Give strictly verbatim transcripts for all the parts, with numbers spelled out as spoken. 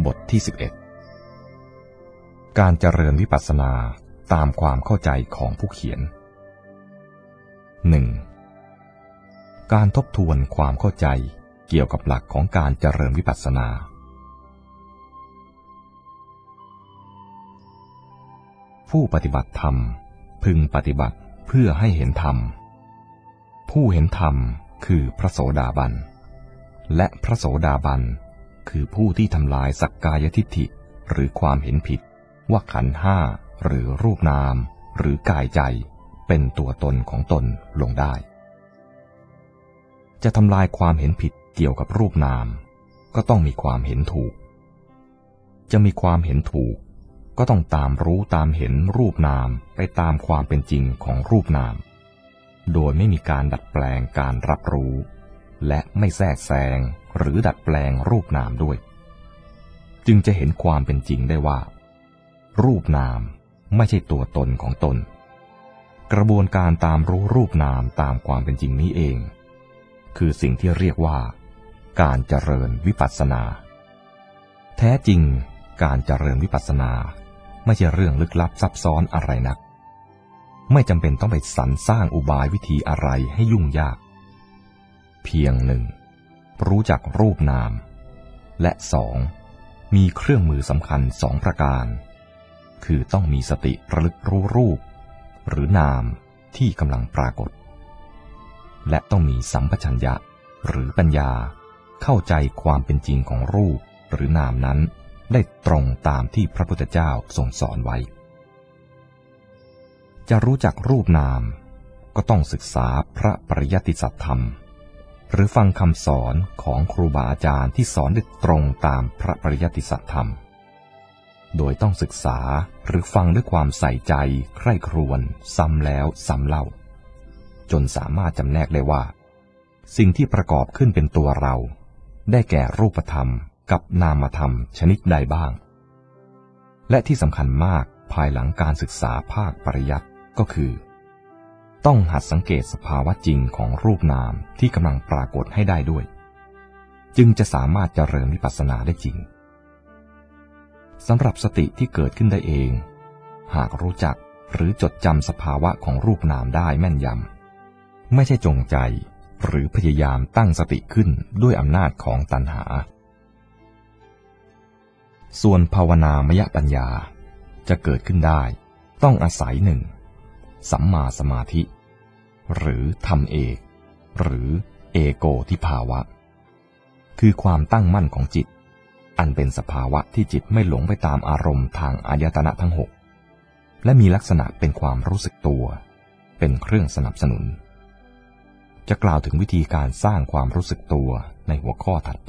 บทที่สิบเอ็ดการเจริญวิปัสสนาตามความเข้าใจของผู้เขียน หนึ่ง. การทบทวนความเข้าใจเกี่ยวกับหลักของการเจริญวิปัสสนาผู้ปฏิบัติธรรมพึงปฏิบัติเพื่อให้เห็นธรรมผู้เห็นธรรมคือพระโสดาบันและพระโสดาบันคือผู้ที่ทำลายสักกายทิฏฐิหรือความเห็นผิดว่าขันธ์ห้าหรือรูปนามหรือกายใจเป็นตัวตนของตนลงได้จะทำลายความเห็นผิดเกี่ยวกับรูปนามก็ต้องมีความเห็นถูกจะมีความเห็นถูกก็ต้องตามรู้ตามเห็นรูปนามไปตามความเป็นจริงของรูปนามโดยไม่มีการดัดแปลงการรับรู้และไม่แทรกแซงหรือดัดแปลงรูปนามด้วยจึงจะเห็นความเป็นจริงได้ว่ารูปนามไม่ใช่ตัวตนของตนกระบวนการตามรู้รูปนามตามความเป็นจริงนี้เองคือสิ่งที่เรียกว่าการเจริญวิปัสสนาแท้จริงการเจริญวิปัสสนาไม่ใช่เรื่องลึกลับซับซ้อนอะไรนักไม่จำเป็นต้องไปสรรสร้างอุบายวิธีอะไรให้ยุ่งยากเพียงหนึ่งรู้จักรูปนามและสองมีเครื่องมือสำคัญสองประการคือต้องมีสติระลึกรู้รูปหรือนามที่กำลังปรากฏและต้องมีสัมปชัญญะหรือปัญญาเข้าใจความเป็นจริงของรูปหรือนามนั้นได้ตรงตามที่พระพุทธเจ้าทรงสอนไว้จะรู้จักรูปนามก็ต้องศึกษาพระปริยัติสัจธรรมหรือฟังคำสอนของครูบาอาจารย์ที่สอนได้ตรงตามพระปริยัติสัจธรรมโดยต้องศึกษาหรือฟังด้วยความใส่ใจใคร่ครวญซ้ำแล้วซ้ำเล่าจนสามารถจำแนกได้ว่าสิ่งที่ประกอบขึ้นเป็นตัวเราได้แก่รูปธรรมกับนามธรรมชนิดใดบ้างและที่สำคัญมากภายหลังการศึกษาภาคปริยัติก็คือต้องหัดสังเกตสภาวะจริงของรูปนามที่กำลังปรากฏให้ได้ด้วยจึงจะสามารถเจริญวิปัสสนาได้จริงสำหรับสติที่เกิดขึ้นได้เองหากรู้จักหรือจดจำสภาวะของรูปนามได้แม่นยำไม่ใช่จงใจหรือพยายามตั้งสติขึ้นด้วยอำนาจของตัณหาส่วนภาวนามยปัญญาจะเกิดขึ้นได้ต้องอาศัยหนึ่งสัมมาสมาธิหรือธรรมเอกหรือเอโกทิภาวะคือความตั้งมั่นของจิตอันเป็นสภาวะที่จิตไม่หลงไปตามอารมณ์ทางอายตนะทั้งหกและมีลักษณะเป็นความรู้สึกตัวเป็นเครื่องสนับสนุนจะกล่าวถึงวิธีการสร้างความรู้สึกตัวในหัวข้อถัดไป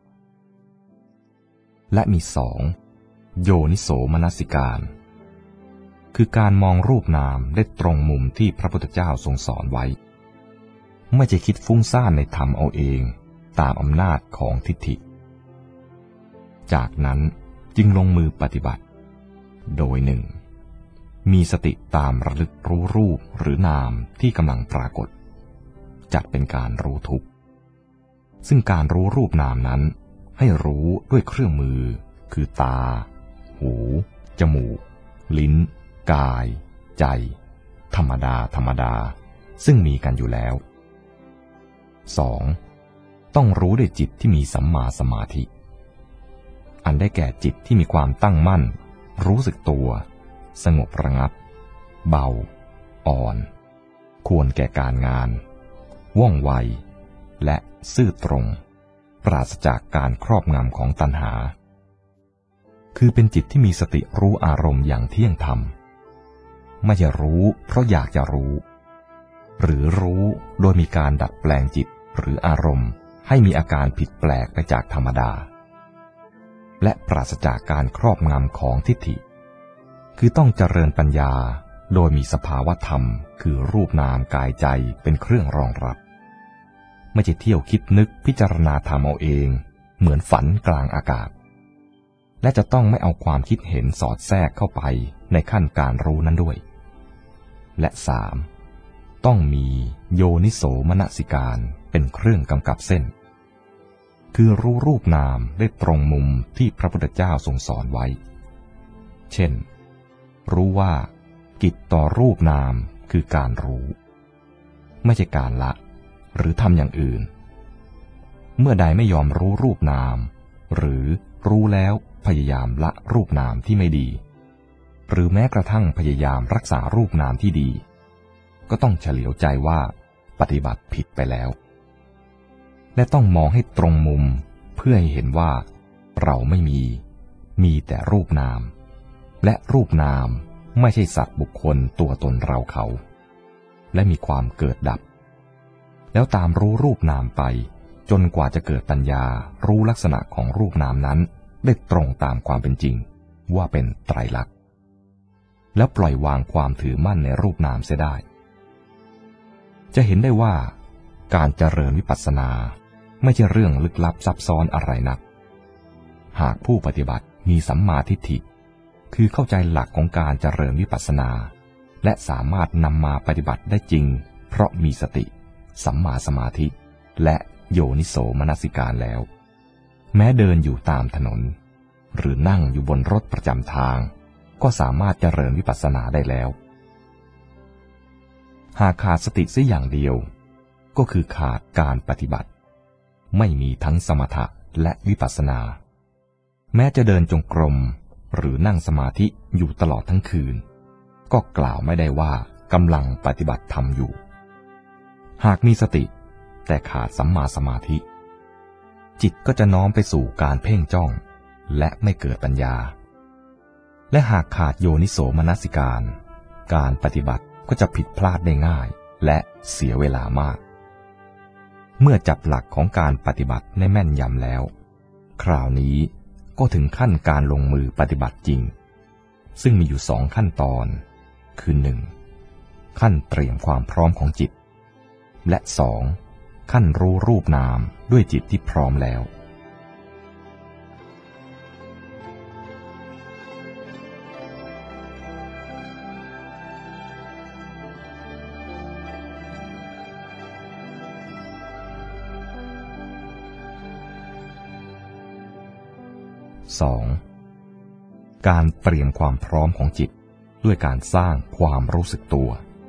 และมีสองโยนิโสมนสิการคือการมองรูปนามได้ตรงมุมที่พระพุทธเจ้าทรงสอนไว้ไม่จะคิดฟุ้งซ่านในธรรมเอาเองตามอำนาจของทิฏฐิจากนั้นจึงลงมือปฏิบัติโดยหนึ่งมีสติตามระลึกรู้รูปหรือนามที่กำลังปรากฏจัดเป็นการรู้ทุกข์ซึ่งการรู้รูปนามนั้นให้รู้ด้วยเครื่องมือคือตาหูจมูกลิ้นกายใจธรรมดาธรรมดาซึ่งมีกันอยู่แล้ว สอง. ต้องรู้ด้วยจิตที่มีสัมมาสมาธิอันได้แก่จิตที่มีความตั้งมั่นรู้สึกตัวสงบระงับเบาอ่อนควรแก่การงานว่องไวและซื่อตรงปราศจากการครอบงำของตัณหาคือเป็นจิตที่มีสติรู้อารมณ์อย่างเที่ยงธรรมไม่ใช่รู้เพราะอยากจะรู้หรือรู้โดยมีการดัดแปลงจิตหรืออารมณ์ให้มีอาการผิดแปลกไปจากธรรมดาและปราศจากการครอบงำของทิฏฐิคือต้องเจริญปัญญาโดยมีสภาวะธรรมคือรูปนามกายใจเป็นเครื่องรองรับไม่ใช่เที่ยวคิดนึกพิจารณาธรรมเอาเองเหมือนฝันกลางอากาศและจะต้องไม่เอาความคิดเห็นสอดแทรกเข้าไปในขั้นการรู้นั้นด้วยและสามต้องมีโยนิโสมนสิการเป็นเครื่องกำกับเส้นคือรู้รูปนามได้ตรงมุมที่พระพุทธเจ้าทรงสอนไว้เช่นรู้ว่ากิจต่อรูปนามคือการรู้ไม่ใช่การละหรือทำอย่างอื่นเมื่อใดไม่ยอมรู้รูปนามหรือรู้แล้วพยายามละรูปนามที่ไม่ดีหรือแม้กระทั่งพยายามรักษารูปนามที่ดีก็ต้องเฉลียวใจว่าปฏิบัติผิดไปแล้วและต้องมองให้ตรงมุมเพื่อให้เห็นว่าเราไม่มีมีแต่รูปนามและรูปนามไม่ใช่สัตว์บุคคลตัวตนเราเขาและมีความเกิดดับแล้วตามรู้รูปนามไปจนกว่าจะเกิดปัญญารู้ลักษณะของรูปนามนั้นได้ตรงตามความเป็นจริงว่าเป็นไตรลักษณ์แล้วปล่อยวางความถือมั่นในรูปนามเสียได้จะเห็นได้ว่าการเจริญวิปัสสนาไม่ใช่เรื่องลึกลับซับซ้อนอะไรนักหากผู้ปฏิบัติมีสัมมาทิฏฐิคือเข้าใจหลักของการเจริญวิปัสสนาและสามารถนำมาปฏิบัติได้จริงเพราะมีสติสัมมาสมาธิและโยนิโสมนสิการแล้วแม้เดินอยู่ตามถนนหรือนั่งอยู่บนรถประจำทางก็สามารถเจริญวิปัสสนาได้แล้วหากขาดสติเสียอย่างเดียวก็คือขาดการปฏิบัติไม่มีทั้งสมถะและวิปัสสนาแม้จะเดินจงกรมหรือนั่งสมาธิอยู่ตลอดทั้งคืนก็กล่าวไม่ได้ว่ากำลังปฏิบัติธรรมอยู่หากมีสติแต่ขาดสัมมาสมาธิจิตก็จะน้อมไปสู่การเพ่งจ้องและไม่เกิดปัญญาและหากขาดโยนิโสมนสิการการปฏิบัติก็จะผิดพลาดได้ง่ายและเสียเวลามากเมื่อจับหลักของการปฏิบัติได้แม่นยำแล้วคราวนี้ก็ถึงขั้นการลงมือปฏิบัติจริงซึ่งมีอยู่สองขั้นตอนคือหนึ่งขั้นเตรียมความพร้อมของจิตและสองขั้นรู้รูปนามด้วยจิตที่พร้อมแล้วสองการเตรียมความพร้อมของจิตด้วยการสร้างความรู้สึกตัว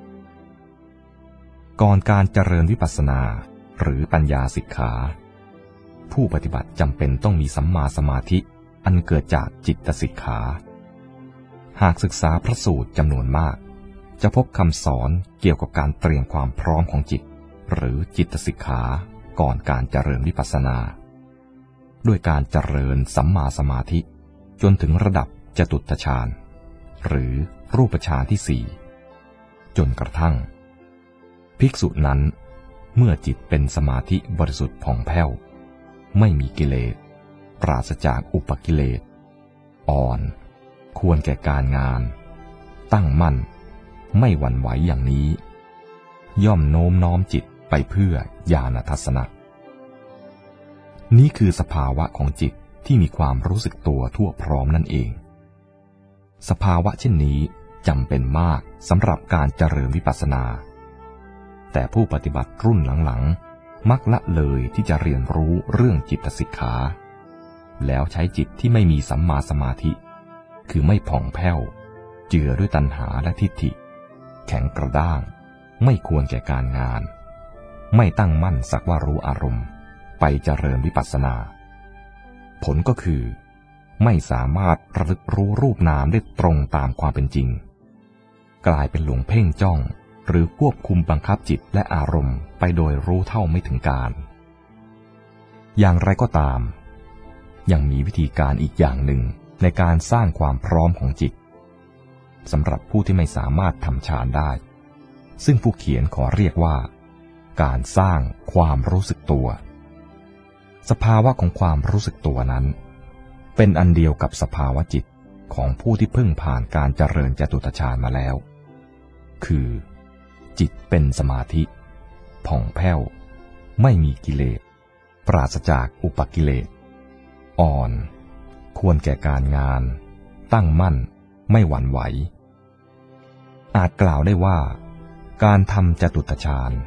ก่อนการเจริญวิปัสสนาหรือปัญญาสิกขาผู้ปฏิบัติจำเป็นต้องมีสัมมาสมาธิอันเกิดจากจิตสิกขาหากศึกษาพระสูตรจำนวนมากจะพบคำสอนเกี่ยวกับการเตรียมความพร้อมของจิตหรือจิตสิกขาก่อนการเจริญวิปัสสนาด้วยการเจริญสัมมาสมาธิจนถึงระดับจตุตถฌานหรือรูปฌานที่สี่จนกระทั่งภิกษุนั้นเมื่อจิตเป็นสมาธิบริสุทธิ์ผ่องแผ้วไม่มีกิเลสปราศจากอุปกิเลสอ่อนควรแก่การงานตั้งมั่นไม่หวั่นไหวอย่างนี้ย่อมโน้มน้อมจิตไปเพื่อญาณทัศนะนี้คือสภาวะของจิตที่มีความรู้สึกตัวทั่วพร้อมนั่นเองสภาวะเช่นนี้จำเป็นมากสำหรับการเจริญวิปัสสนาแต่ผู้ปฏิบัติรุ่นหลังๆมักละเลยที่จะเรียนรู้เรื่องจิตสิกขาแล้วใช้จิตที่ไม่มีสัมมาสมาธิคือไม่ผ่องแผ้วเจือด้วยตัณหาและทิฏฐิแข็งกระด้างไม่ควรแก่การงานไม่ตั้งมั่นสักว่ารู้อารมณ์ไปเจริญวิปัสสนาผลก็คือไม่สามารถระลึกรู้รูปนามได้ตรงตามความเป็นจริงกลายเป็นหลงเพ่งจ้องหรือควบคุมบังคับจิตและอารมณ์ไปโดยรู้เท่าไม่ถึงการอย่างไรก็ตามยังมีวิธีการอีกอย่างหนึ่งในการสร้างความพร้อมของจิตสำหรับผู้ที่ไม่สามารถทำฌานได้ซึ่งผู้เขียนขอเรียกว่าการสร้างความรู้สึกตัวสภาวะของความรู้สึกตัวนั้นเป็นอันเดียวกับสภาวะจิตของผู้ที่เพิ่งผ่านการเจริญจตุตถฌานมาแล้วคือจิตเป็นสมาธิผ่องแผ้วไม่มีกิเลสปราศจากอุปกิเลสอ่อนควรแก่การงานตั้งมั่นไม่หวั่นไหวอาจกล่าวได้ว่าการทำจตุตถฌานเ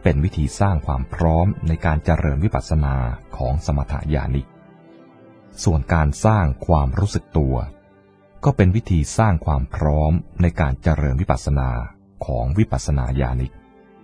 เป็นวิธีสร้างความพร้อมในการเจริญวิปัสสนาของสมถญาณิกส่วนการสร้างความรู้สึกตัวก็เป็นวิธีสร้างความพร้อมในการเจริญวิปัสสนาของวิปัสสนาญาณิก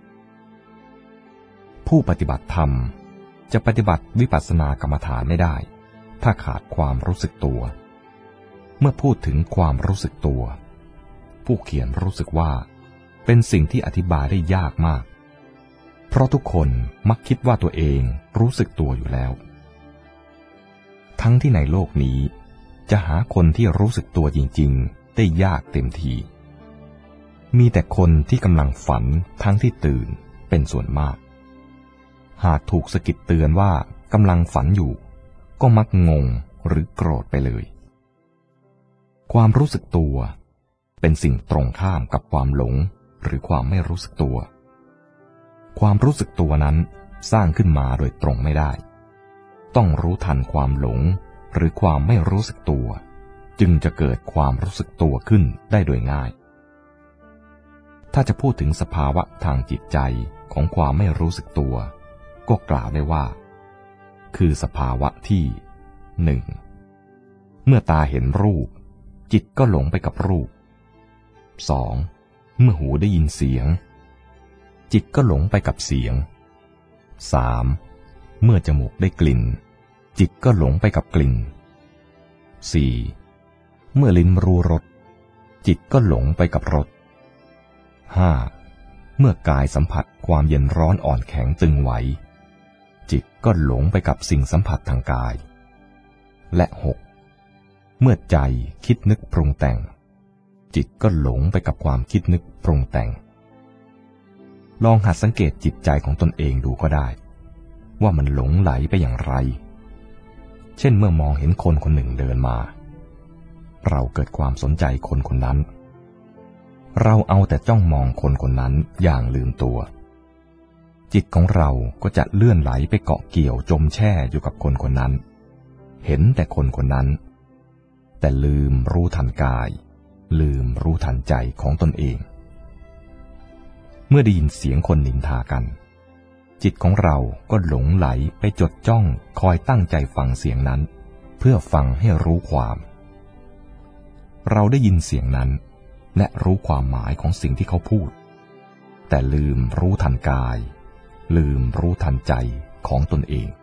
ผู้ปฏิบัติธรรมจะปฏิบัติวิปัสสนากรรมฐานไม่ได้ถ้าขาดความรู้สึกตัวเมื่อพูดถึงความรู้สึกตัวผู้เขียนรู้สึกว่าเป็นสิ่งที่อธิบายได้ยากมากเพราะทุกคนมักคิดว่าตัวเองรู้สึกตัวอยู่แล้วทั้งที่ในโลกนี้จะหาคนที่รู้สึกตัวจริงๆได้ยากเต็มทีมีแต่คนที่กำลังฝันทั้งที่ตื่นเป็นส่วนมากหากถูกสะกิดเตือนว่ากำลังฝันอยู่ก็มักงงหรือโกรธไปเลยความรู้สึกตัวเป็นสิ่งตรงข้ามกับความหลงหรือความไม่รู้สึกตัวความรู้สึกตัวนั้นสร้างขึ้นมาโดยตรงไม่ได้ต้องรู้ทันความหลงหรือความไม่รู้สึกตัวจึงจะเกิดความรู้สึกตัวขึ้นได้โดยง่ายถ้าจะพูดถึงสภาวะทางจิตใจของความไม่รู้สึกตัวก็กล่าวได้ว่าคือสภาวะที่หนึ่งเมื่อตาเห็นรูปจิตก็หลงไปกับรูปสองเมื่อหูได้ยินเสียงจิตก็หลงไปกับเสียงสามเมื่อจมูกได้กลิ่นจิตก็หลงไปกับกลิ่นสี่เมื่อลิ้นรู้รสจิตก็หลงไปกับรสห้าเมื่อกายสัมผัสความเย็นร้อนอ่อนแข็งตึงไหวจิตก็หลงไปกับสิ่งสัมผัสทางกายและหกเมื่อใจคิดนึกปรุงแต่งจิตก็หลงไปกับความคิดนึกปรุงแต่งลองหัดสังเกตจิตใจของตนเองดูก็ได้ว่ามันหลงไหลไปอย่างไรเช่นเมื่อมองเห็นคนคนหนึ่งเดินมาเราเกิดความสนใจคนคนนั้นเราเอาแต่จ้องมองคนคนนั้นอย่างลืมตัวจิตของเราก็จะเลื่อนไหลไปเกาะเกี่ยวจมแช่อยู่กับคนคนนั้นเห็นแต่คนคนนั้นแต่ลืมรู้ทันกายลืมรู้ทันใจของตนเองเมื่อได้ยินเสียงคนนินทากันจิตของเราก็หลงไหลไปจดจ้องคอยตั้งใจฟังเสียงนั้นเพื่อฟังให้รู้ความเราได้ยินเสียงนั้นและรู้ความหมายของสิ่งที่เขาพูดแต่ลืมรู้ทันกายลืมรู้ทันใจของตนเอง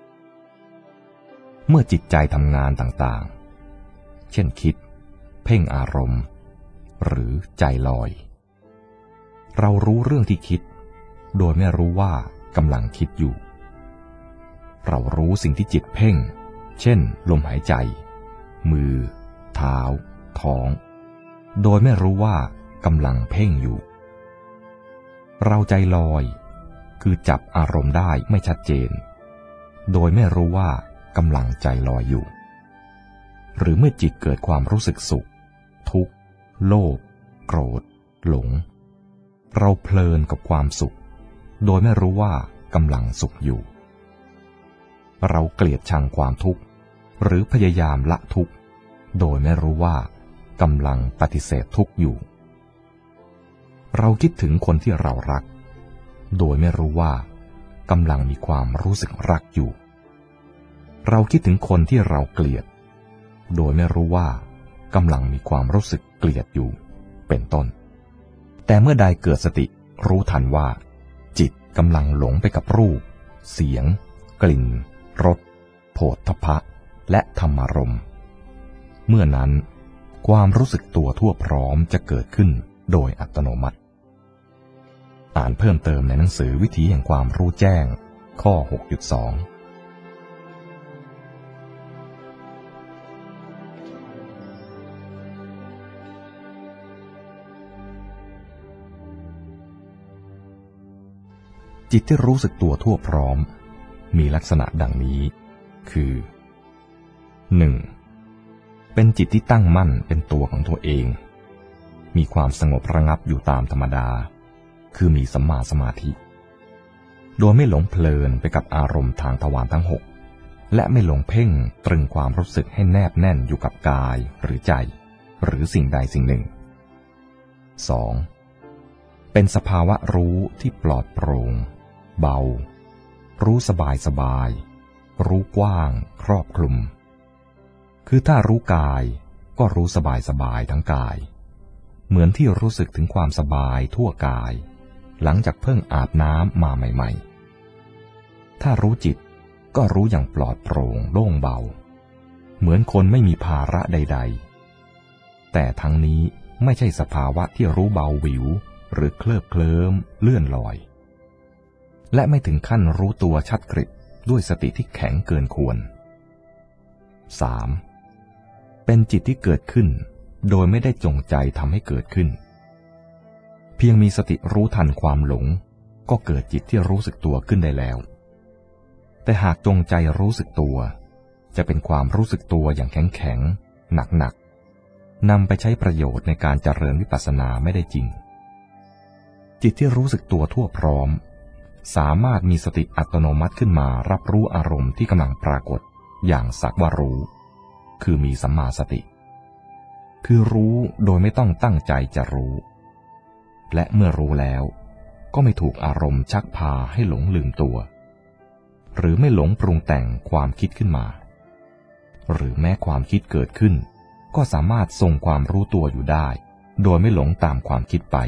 เมื่อจิตใจทำงานต่างๆเช่นคิดเพ่งอารมณ์หรือใจลอยเรารู้เรื่องที่คิดโดยไม่รู้ว่ากำลังคิดอยู่เรารู้สิ่งที่จิตเพ่งเช่นลมหายใจมือเท้าท้องโดยไม่รู้ว่ากำลังเพ่งอยู่เราใจลอยคือจับอารมณ์ได้ไม่ชัดเจนโดยไม่รู้ว่ากำลังใจลอยอยู่หรือเมื่อจิตเกิดความรู้สึกสุขทุกข์โลภโกรธหลงเราเพลินกับความสุขโดยไม่รู้ว่ากำลังสุขอยู่เราเกลียดชังความทุกข์หรือพยายามละทุกข์โดยไม่รู้ว่ากำลังปฏิเสธทุกข์อยู่เราคิดถึงคนที่เรารักโดยไม่รู้ว่ากำลังมีความรู้สึกรักอยู่เราคิดถึงคนที่เราเกลียดโดยไม่รู้ว่ากำลังมีความรู้สึกเกลียดอยู่เป็นต้นแต่เมื่อใดเกิดสติรู้ทันว่าจิตกำลังหลงไปกับรูปเสียงกลิ่นรสโผฏฐัพพะและธรรมารมณ์เมื่อนั้นความรู้สึกตัวทั่วพร้อมจะเกิดขึ้นโดยอัตโนมัติอ่านเพิ่มเติมในหนังสือวิถีแห่งความรู้แจ้งข้อ หกจุดสอง จิตที่รู้สึกตัวทั่วพร้อมมีลักษณะดังนี้คือ หนึ่ง. เป็นจิตที่ตั้งมั่นเป็นตัวของตัวเองมีความสงบระงับอยู่ตามธรรมดาคือมีสัมมาสมาธิโดยไม่หลงเพลินไปกับอารมณ์ทางทวารทั้งหกและไม่หลงเพ่งตรึงความรู้สึกให้แนบแน่นอยู่กับกายหรือใจหรือสิ่งใดสิ่งหนึ่ง สอง. เป็นสภาวะรู้ที่ปลอดโปร่งเบารู้สบายสบายรู้กว้างครอบคลุมคือถ้ารู้กายก็รู้สบายสบายทั้งกายเหมือนที่รู้สึกถึงความสบายทั่วกายหลังจากเพิ่งอาบน้ำมาใหม่ๆถ้ารู้จิตก็รู้อย่างปลอดโปร่งโล่งเบาเหมือนคนไม่มีภาระใดๆแต่ทั้งนี้ไม่ใช่สภาวะที่รู้เบาหวิวหรือเคลิบเคลิ้มเลื่อนลอยและไม่ถึงขั้นรู้ตัวชัดกริบด้วยสติที่แข็งเกินควร สาม. เป็นจิตที่เกิดขึ้นโดยไม่ได้จงใจทำให้เกิดขึ้นเพียงมีสติรู้ทันความหลงก็เกิดจิตที่รู้สึกตัวขึ้นได้แล้วแต่หากจงใจรู้สึกตัวจะเป็นความรู้สึกตัวอย่างแข็งแข็งหนักหนักนำไปใช้ประโยชน์ในการเจริญวิปัสสนาไม่ได้จริงจิตที่รู้สึกตัวทั่วพร้อมสามารถมีสติอัตโนมัติขึ้นมารับรู้อารมณ์ที่กำลังปรากฏอย่างสักว่ารู้คือมีสัมมาสติคือรู้โดยไม่ต้องตั้งใจจะรู้และเมื่อรู้แล้วก็ไม่ถูกอารมณ์ชักพาให้หลงลืมตัวหรือไม่หลงปรุงแต่งความคิดขึ้นมาหรือแม้ความคิดเกิดขึ้นก็สามารถทรงความรู้ตัวอยู่ได้โดยไม่หลงตามความคิดไป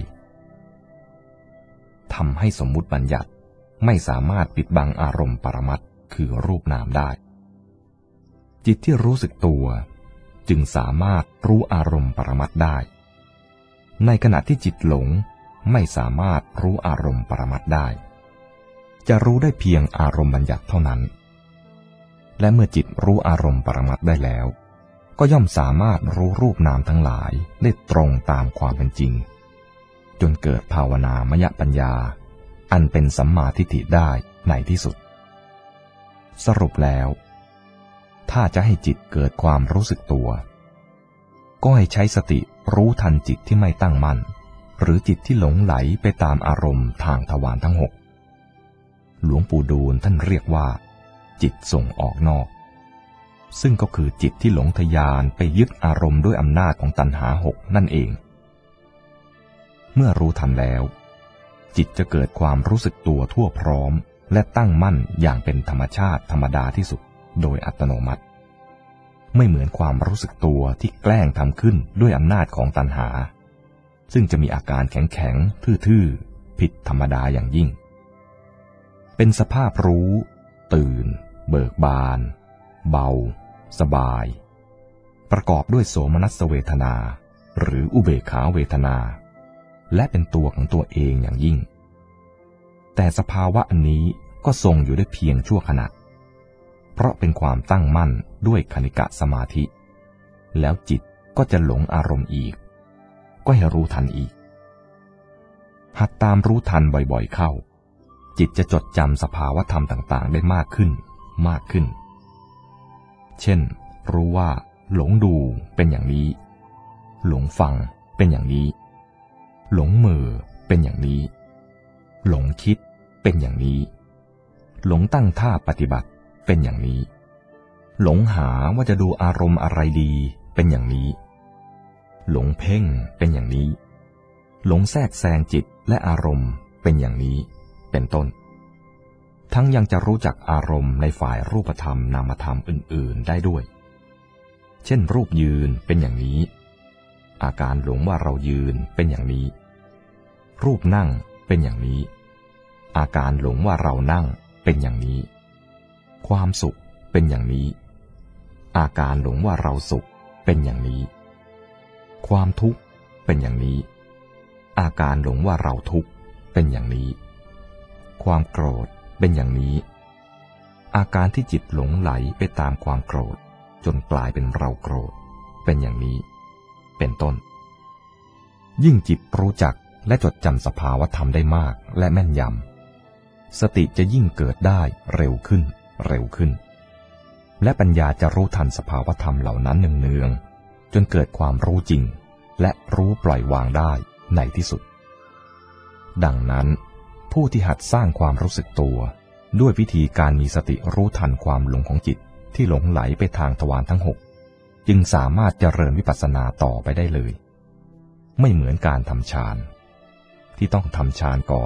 ทำให้สมมุติบัญญัติไม่สามารถปิดบังอารมณ์ปรมัตถ์คือรูปนามได้จิตที่รู้สึกตัวจึงสามารถรู้อารมณ์ปรมัตถ์ได้ในขณะที่จิตหลงไม่สามารถรู้อารมณ์ปรมัตถ์ได้จะรู้ได้เพียงอารมณ์บัญญัติเท่านั้นและเมื่อจิตรู้อารมณ์ปรมัตถ์ได้แล้วก็ย่อมสามารถรู้รูปนามทั้งหลายได้ตรงตามความเป็นจริงจนเกิดภาวนามยปัญญาอันเป็นสัมมาทิฏฐิได้ในที่สุดสรุปแล้วถ้าจะให้จิตเกิดความรู้สึกตัวก็ให้ใช้สติรู้ทันจิตที่ไม่ตั้งมั่นหรือจิตที่หลงไหลไปตามอารมณ์ทางทวารทั้งหกหลวงปู่ดูลท่านเรียกว่าจิตส่งออกนอกซึ่งก็คือจิตที่หลงทะยานไปยึดอารมณ์ด้วยอำนาจของตัณหาหกนั่นเองเมื่อรู้ทันแล้วจิตจะเกิดความรู้สึกตัวทั่วพร้อมและตั้งมั่นอย่างเป็นธรรมชาติธรรมดาที่สุดโดยอัตโนมัติไม่เหมือนความรู้สึกตัวที่แกล้งทำขึ้นด้วยอำนาจของตัณหาซึ่งจะมีอาการแข็งๆทื่อๆผิดธรรมดาอย่างยิ่งเป็นสภาพรู้ตื่นเบิกบานเบาสบายประกอบด้วยโสมนัสเวทนาหรืออุเบกขาเวทนาและเป็นตัวของตัวเองอย่างยิ่งแต่สภาวะอันนี้ก็ทรงอยู่ได้เพียงชั่วขณะเพราะเป็นความตั้งมั่นด้วยคณิกะสมาธิแล้วจิตก็จะหลงอารมณ์อีกก็ให้รู้ทันอีกหัดตามรู้ทันบ่อยๆเข้าจิตจะจดจำสภาวะธรรมต่างๆได้มากขึ้นมากขึ้นเช่นรู้ว่าหลงดูเป็นอย่างนี้หลงฟังเป็นอย่างนี้หลงมือเป็นอย่างนี้หลงคิดเป็นอย่างนี้หลงตั้งท่าปฏิบัติเป็นอย่างนี้หลงหาว่าจะดูอารมณ์อะไรดีเป็นอย่างนี้หลงเพ่งเป็นอย่างนี้หลงแทรกแซงจิตและอารมณ์เป็นอย่างนี้เป็นต้นทั้งยังจะรู้จักอารมณ์ในฝ่ายรูปธรรมนามธรรมอื่นๆได้ด้วยเช่นรูปยืนเป็นอย่างนี้อาการหลงว่าเรายืนเป็นอย่างนี้รูปนั่งเป็นอย่างนี้อาการหลงว่าเรานั่งเป็นอย่างนี้ความสุขเป็นอย่างนี้อาการหลงว่าเราสุขเป็นอย่างนี้ความทุกข์เป็นอย่างนี้อาการหลงว่าเราทุกข์เป็นอย่างนี้ความโกรธเป็นอย่างนี้อาการที่จิตหลงไหลไปตามความโกรธจนกลายเป็นเราโกรธเป็นอย่างนี้เป็นต้นยิ่งจิตรู้จักและจดจำสภาวธรรมได้มากและแม่นยำสติจะยิ่งเกิดได้เร็วขึ้นเร็วขึ้นและปัญญาจะรู้ทันสภาวธรรมเหล่านั้นเนืองๆจนเกิดความรู้จริงและรู้ปล่อยวางได้ในที่สุดดังนั้นผู้ที่หัดสร้างความรู้สึกตัวด้วยวิธีการมีสติรู้ทันความหลงของจิตที่หลงไหลไปทางทวารทั้งหกจึงสามารถเจริญวิปัสสนาต่อไปได้เลยไม่เหมือนการทำฌานที่ต้องทำฌานก่อน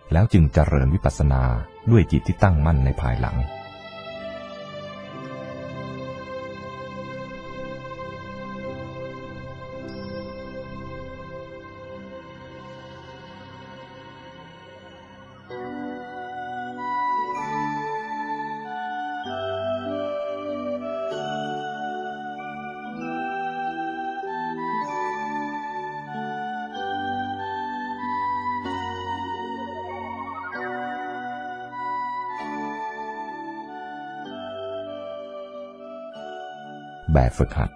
แล้วจึงเจริญวิปัสสนาด้วยจิตที่ตั้งมั่นในภายหลังแบบฝึกหัด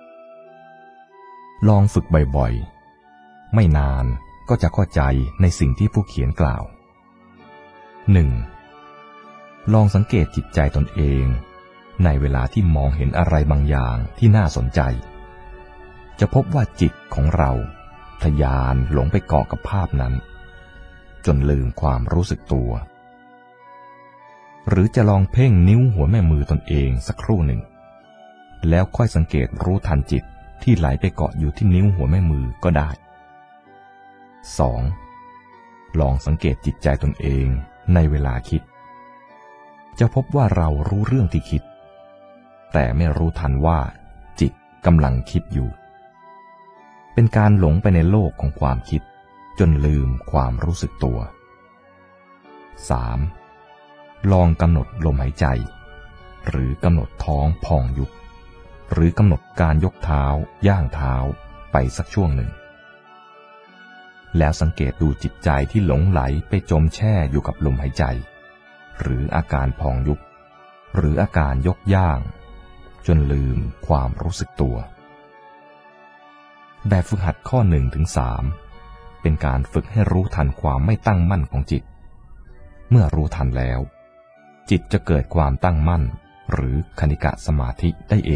ลองฝึกบ่อยๆไม่นานก็จะเข้าใจในสิ่งที่ผู้เขียนกล่าว หนึ่ง. ลองสังเกตจิตใจตนเองในเวลาที่มองเห็นอะไรบางอย่างที่น่าสนใจจะพบว่าจิตของเราทะยานหลงไปเกาะกับภาพนั้นจนลืมความรู้สึกตัวหรือจะลองเพ่งนิ้วหัวแม่มือตนเองสักครู่หนึ่งแล้วค่อยสังเกตรู้ทันจิตที่ไหลไปเกาะอยู่ที่นิ้วหัวแม่มือก็ได้ สอง. ลองสังเกตจิตใจตนเองในเวลาคิดจะพบว่าเรารู้เรื่องที่คิดแต่ไม่รู้ทันว่าจิตกำลังคิดอยู่เป็นการหลงไปในโลกของความคิดจนลืมความรู้สึกตัว สาม. ลองกำหนดลมหายใจหรือกำหนดท้องพองยุบหรือกำหนดการยกเท้าย่างเท้าไปสักช่วงหนึ่งแล้วสังเกตดูจิตใจที่หลงไหลไปจมแช่อยู่กับลมหายใจหรืออาการพองยุบหรืออาการยกย่างจนลืมความรู้สึกตัวแบบฝึกหัดข้อหนึ่งถึงสามเป็นการฝึกให้รู้ทันความไม่ตั้งมั่นของจิตเมื่อรู้ทันแล้วจิตจะเกิดความตั้งมั่นหรือคณิกะสมาธิได้เอง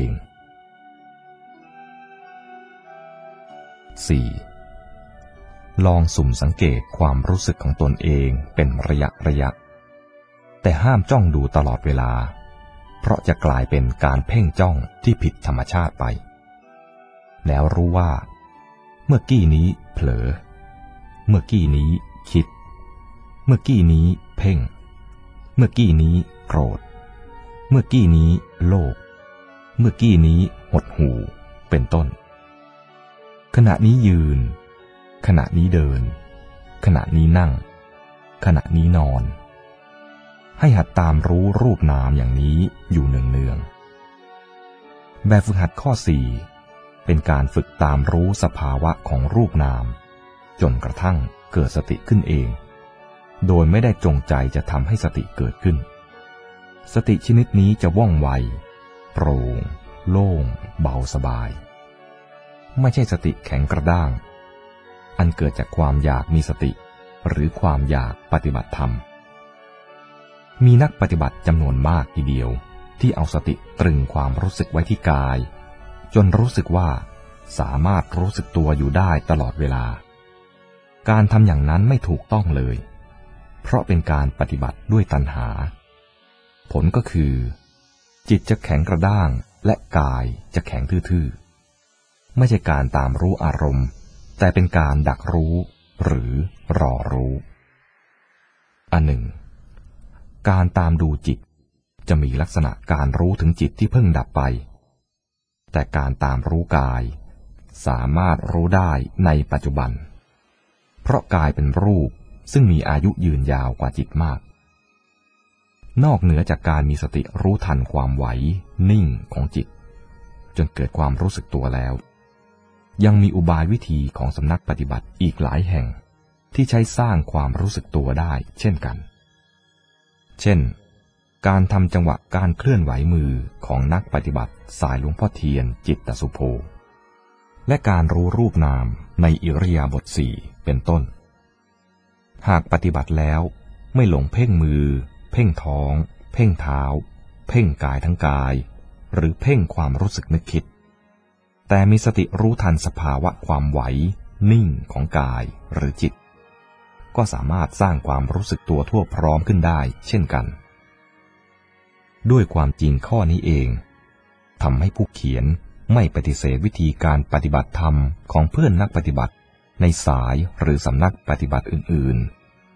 สี่. ลองสุ่มสังเกตความรู้สึกของตนเองเป็นระยะระยะแต่ห้ามจ้องดูตลอดเวลาเพราะจะกลายเป็นการเพ่งจ้องที่ผิดธรรมชาติไปแล้วรู้ว่าเมื่อกี้นี้เผลอเมื่อกี้นี้คิดเมื่อกี้นี้เพ่งเมื่อกี้นี้โกรธเมื่อกี้นี้โลภเมื่อกี้นี้หดหู่เป็นต้นขณะนี้ยืนขณะนี้เดินขณะนี้นั่งขณะนี้นอนให้หัดตามรู้รูปนามอย่างนี้อยู่เนืองๆแบบฝึกหัดข้อสี่เป็นการฝึกตามรู้สภาวะของรูปนามจนกระทั่งเกิดสติขึ้นเองโดยไม่ได้จงใจจะทำให้สติเกิดขึ้นสติชนิดนี้จะว่องไวโปร่งโล่งเบาสบายไม่ใช่สติแข็งกระด้างอันเกิดจากความอยากมีสติหรือความอยากปฏิบัติธรรมมีนักปฏิบัติจำนวนมากทีเดียวที่เอาสติตรึงความรู้สึกไว้ที่กายจนรู้สึกว่าสามารถรู้สึกตัวอยู่ได้ตลอดเวลาการทำอย่างนั้นไม่ถูกต้องเลยเพราะเป็นการปฏิบัติด้วยตัณหาผลก็คือจิตจะแข็งกระด้างและกายจะแข็งทื่อๆไม่ใช่การตามรู้อารมณ์แต่เป็นการดักรู้หรือรอรู้อันหนึ่งการตามดูจิตจะมีลักษณะการรู้ถึงจิตที่เพิ่งดับไปแต่การตามรู้กายสามารถรู้ได้ในปัจจุบันเพราะกายเป็นรูปซึ่งมีอายุยืนยาวกว่าจิตมากนอกเหนือจากการมีสติรู้ทันความไหวนิ่งของจิตจนเกิดความรู้สึกตัวแล้วยังมีอุบายวิธีของสำนักปฏิบัติอีกหลายแห่งที่ใช้สร้างความรู้สึกตัวได้เช่นกันเช่นการทำจังหวะการเคลื่อนไหวมือของนักปฏิบัติสายหลวงพ่อเทียนจิตตสุโภและการรู้รูปนามในอิริยาบถสี่เป็นต้นหากปฏิบัติแล้วไม่หลงเพ่งมือเพ่งท้องเพ่งเท้าเพ่งกายทั้งกายหรือเพ่งความรู้สึกนึกคิดแต่มีสติรู้ทันสภาวะความไหวนิ่งของกายหรือจิตก็สามารถสร้างความรู้สึกตัวทั่วพร้อมขึ้นได้เช่นกันด้วยความจริงข้อนี้เองทำให้ผู้เขียนไม่ปฏิเสธวิธีการปฏิบัติธรรมของเพื่อนนักปฏิบัติในสายหรือสำนักปฏิบัติอื่นๆ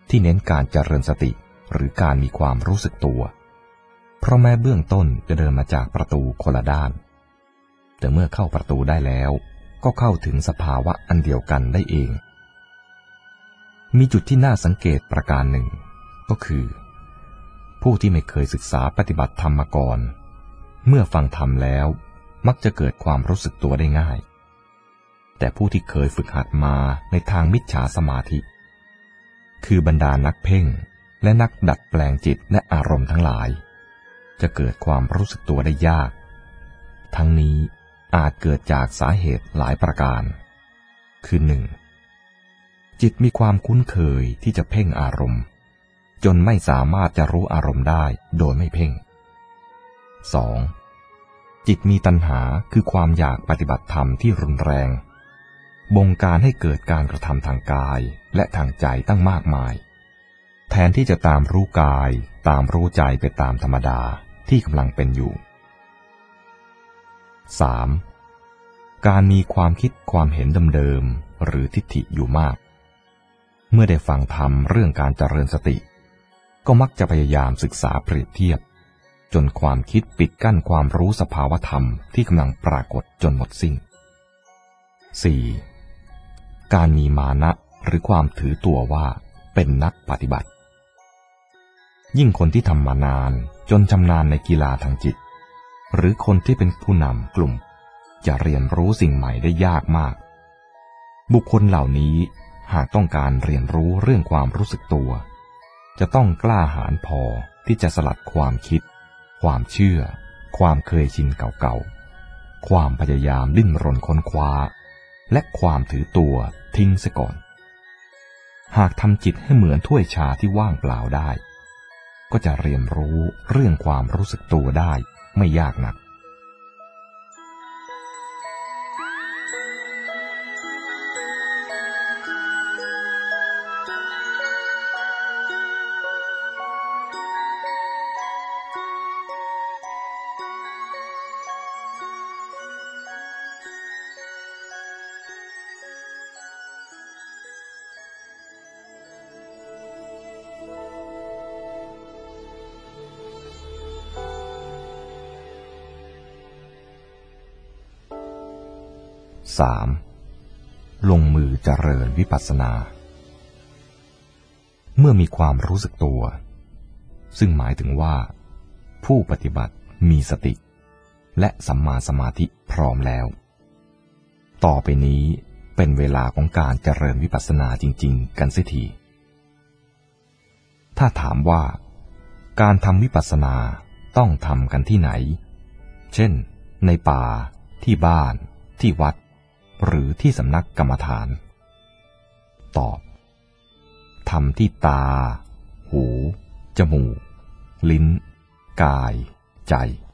ที่เน้นการเจริญสติหรือการมีความรู้สึกตัวเพราะแม้เบื้องต้นจะเดินมาจากประตูคนละด้านแต่เมื่อเข้าประตูได้แล้วก็เข้าถึงสภาวะอันเดียวกันได้เองมีจุดที่น่าสังเกตประการหนึ่งก็คือผู้ที่ไม่เคยศึกษาปฏิบัติธรรมมาก่อนเมื่อฟังธรรมแล้วมักจะเกิดความรู้สึกตัวได้ง่ายแต่ผู้ที่เคยฝึกหัดมาในทางมิจฉาสมาธิคือบรรดานักเพ่งและนักดัดแปลงจิตและอารมณ์ทั้งหลายจะเกิดความรู้สึกตัวได้ยากทั้งนี้อาจเกิดจากสาเหตุหลายประการคือหนึ่งจิตมีความคุ้นเคยที่จะเพ่งอารมณ์จนไม่สามารถจะรู้อารมณ์ได้โดยไม่เพ่ง สอง จิตมีตัณหาคือความอยากปฏิบัติธรรมที่รุนแรงบงการให้เกิดการกระทำทางกายและทางใจตั้งมากมายแทนที่จะตามรู้กายตามรู้ใจไปตามธรรมดาที่กำลังเป็นอยู่ สาม การมีความคิดความเห็นเดิมๆหรือทิฏฐิอยู่มากเมื่อได้ฟังธรรมเรื่องการเจริญสติก็มักจะพยายามศึกษาเปรียบเทียบจนความคิดปิดกั้นความรู้สภาวธรรมที่กำลังปรากฏจนหมดสิ้น สี่ การมีมานะหรือความถือตัวว่าเป็นนักปฏิบัติยิ่งคนที่ทำมานานจนชำนาญในกีฬาทางจิตหรือคนที่เป็นผู้นำกลุ่มจะเรียนรู้สิ่งใหม่ได้ยากมากบุคคลเหล่านี้หากต้องการเรียนรู้เรื่องความรู้สึกตัวจะต้องกล้าหาญพอที่จะสลัดความคิดความเชื่อความเคยชินเก่าๆความพยายามดิ้นรนค้นคว้าและความถือตัวทิ้งเสียก่อนหากทำจิตให้เหมือนถ้วยชาที่ว่างเปล่าได้ก็จะเรียนรู้เรื่องความรู้สึกตัวได้ไม่ยากนักสาม ลงมือเจริญวิปัสสนาเมื่อมีความรู้สึกตัวซึ่งหมายถึงว่าผู้ปฏิบัติมีสติและสัมมาสมาธิพร้อมแล้วต่อไปนี้เป็นเวลาของการเจริญวิปัสสนาจริงๆกันเสียทีถ้าถามว่าการทำวิปัสสนาต้องทำกันที่ไหนเช่นในป่าที่บ้านที่วัดหรือที่สำนักกรรมฐานตอบทำที่ตาหูจมูกลิ้นกายใจ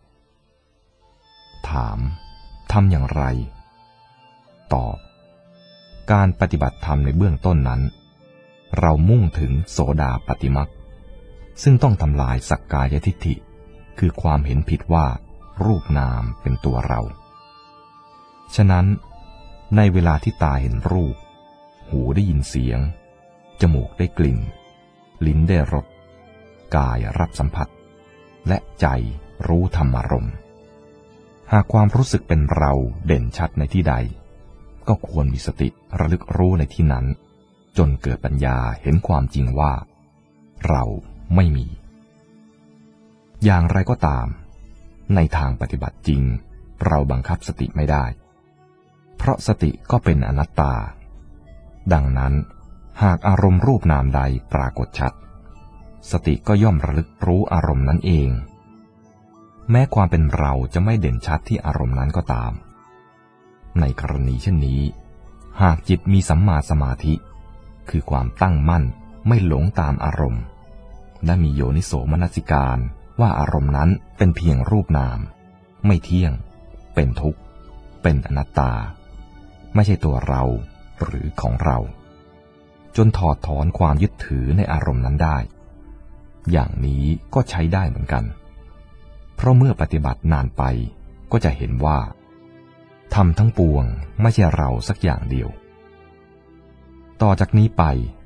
ถามทำอย่างไรตอบการปฏิบัติธรรมในเบื้องต้นนั้นเรามุ่งถึงโสดาปัตติมรรคซึ่งต้องทำลายสักกายทิฏฐิคือความเห็นผิดว่ารูปนามเป็นตัวเราฉะนั้นในเวลาที่ตาเห็นรูปหูได้ยินเสียงจมูกได้กลิ่นลิ้นได้รสกายรับสัมผัสและใจรู้ธรรมารมณ์หากความรู้สึกเป็นเราเด่นชัดในที่ใดก็ควรมีสติระลึกรู้ในที่นั้นจนเกิดปัญญาเห็นความจริงว่าเราไม่มีอย่างไรก็ตามในทางปฏิบัติจริงเราบังคับสติไม่ได้เพราะสติก็เป็นอนัตตาดังนั้นหากอารมณ์รูปนามใดปรากฏชัดสติก็ย่อมระลึกรู้อารมณ์นั้นเองแม้ความเป็นเราจะไม่เด่นชัดที่อารมณ์นั้นก็ตามในกรณีเช่นนี้หากจิตมีสัมมาสมาธิคือความตั้งมั่นไม่หลงตามอารมณ์และมีโยนิโสมนสิการว่าอารมณ์นั้นเป็นเพียงรูปนามไม่เที่ยงเป็นทุกข์เป็นอนัตตาไม่ใช่ตัวเราหรือของเราจนถอดถอนความยึดถือในอารมณ์นั้นได้อย่างนี้ก็ใช้ได้เหมือนกันเพราะเมื่อปฏิบัตินานไปก็จะเห็นว่าธรรมทั้งปวงไม่ใช่เราสักอย่างเดียวต่อจากนี้ไป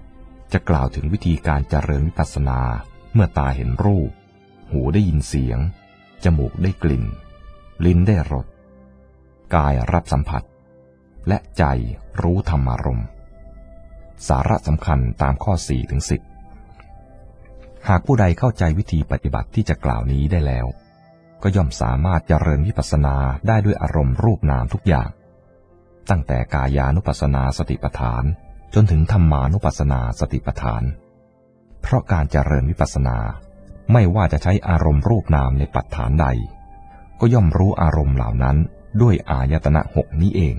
จะกล่าวถึงวิธีการเจริญวิปัสสนาเมื่อตาเห็นรูปหูได้ยินเสียงจมูกได้กลิ่นลิ้นได้รสกายรับสัมผัสและใจรู้ธรรมารมณ์สาระสำคัญตามข้อ สี่ถึงสิบ หากผู้ใดเข้าใจวิธีปฏิบัติที่จะกล่าวนี้ได้แล้วก็ย่อมสามารถเจริญวิปัสสนาได้ด้วยอารมณ์รูปนามทุกอย่างตั้งแต่กายานุปัสสนาสติปัฏฐานจนถึงธรรมานุปัสสนาสติปัฏฐานเพราะการเจริญวิปัสสนาไม่ว่าจะใช้อารมณ์รูปนามในปัฏฐานใดก็ย่อมรู้อารมณ์เหล่านั้นด้วยอายตนะหกนี้เอง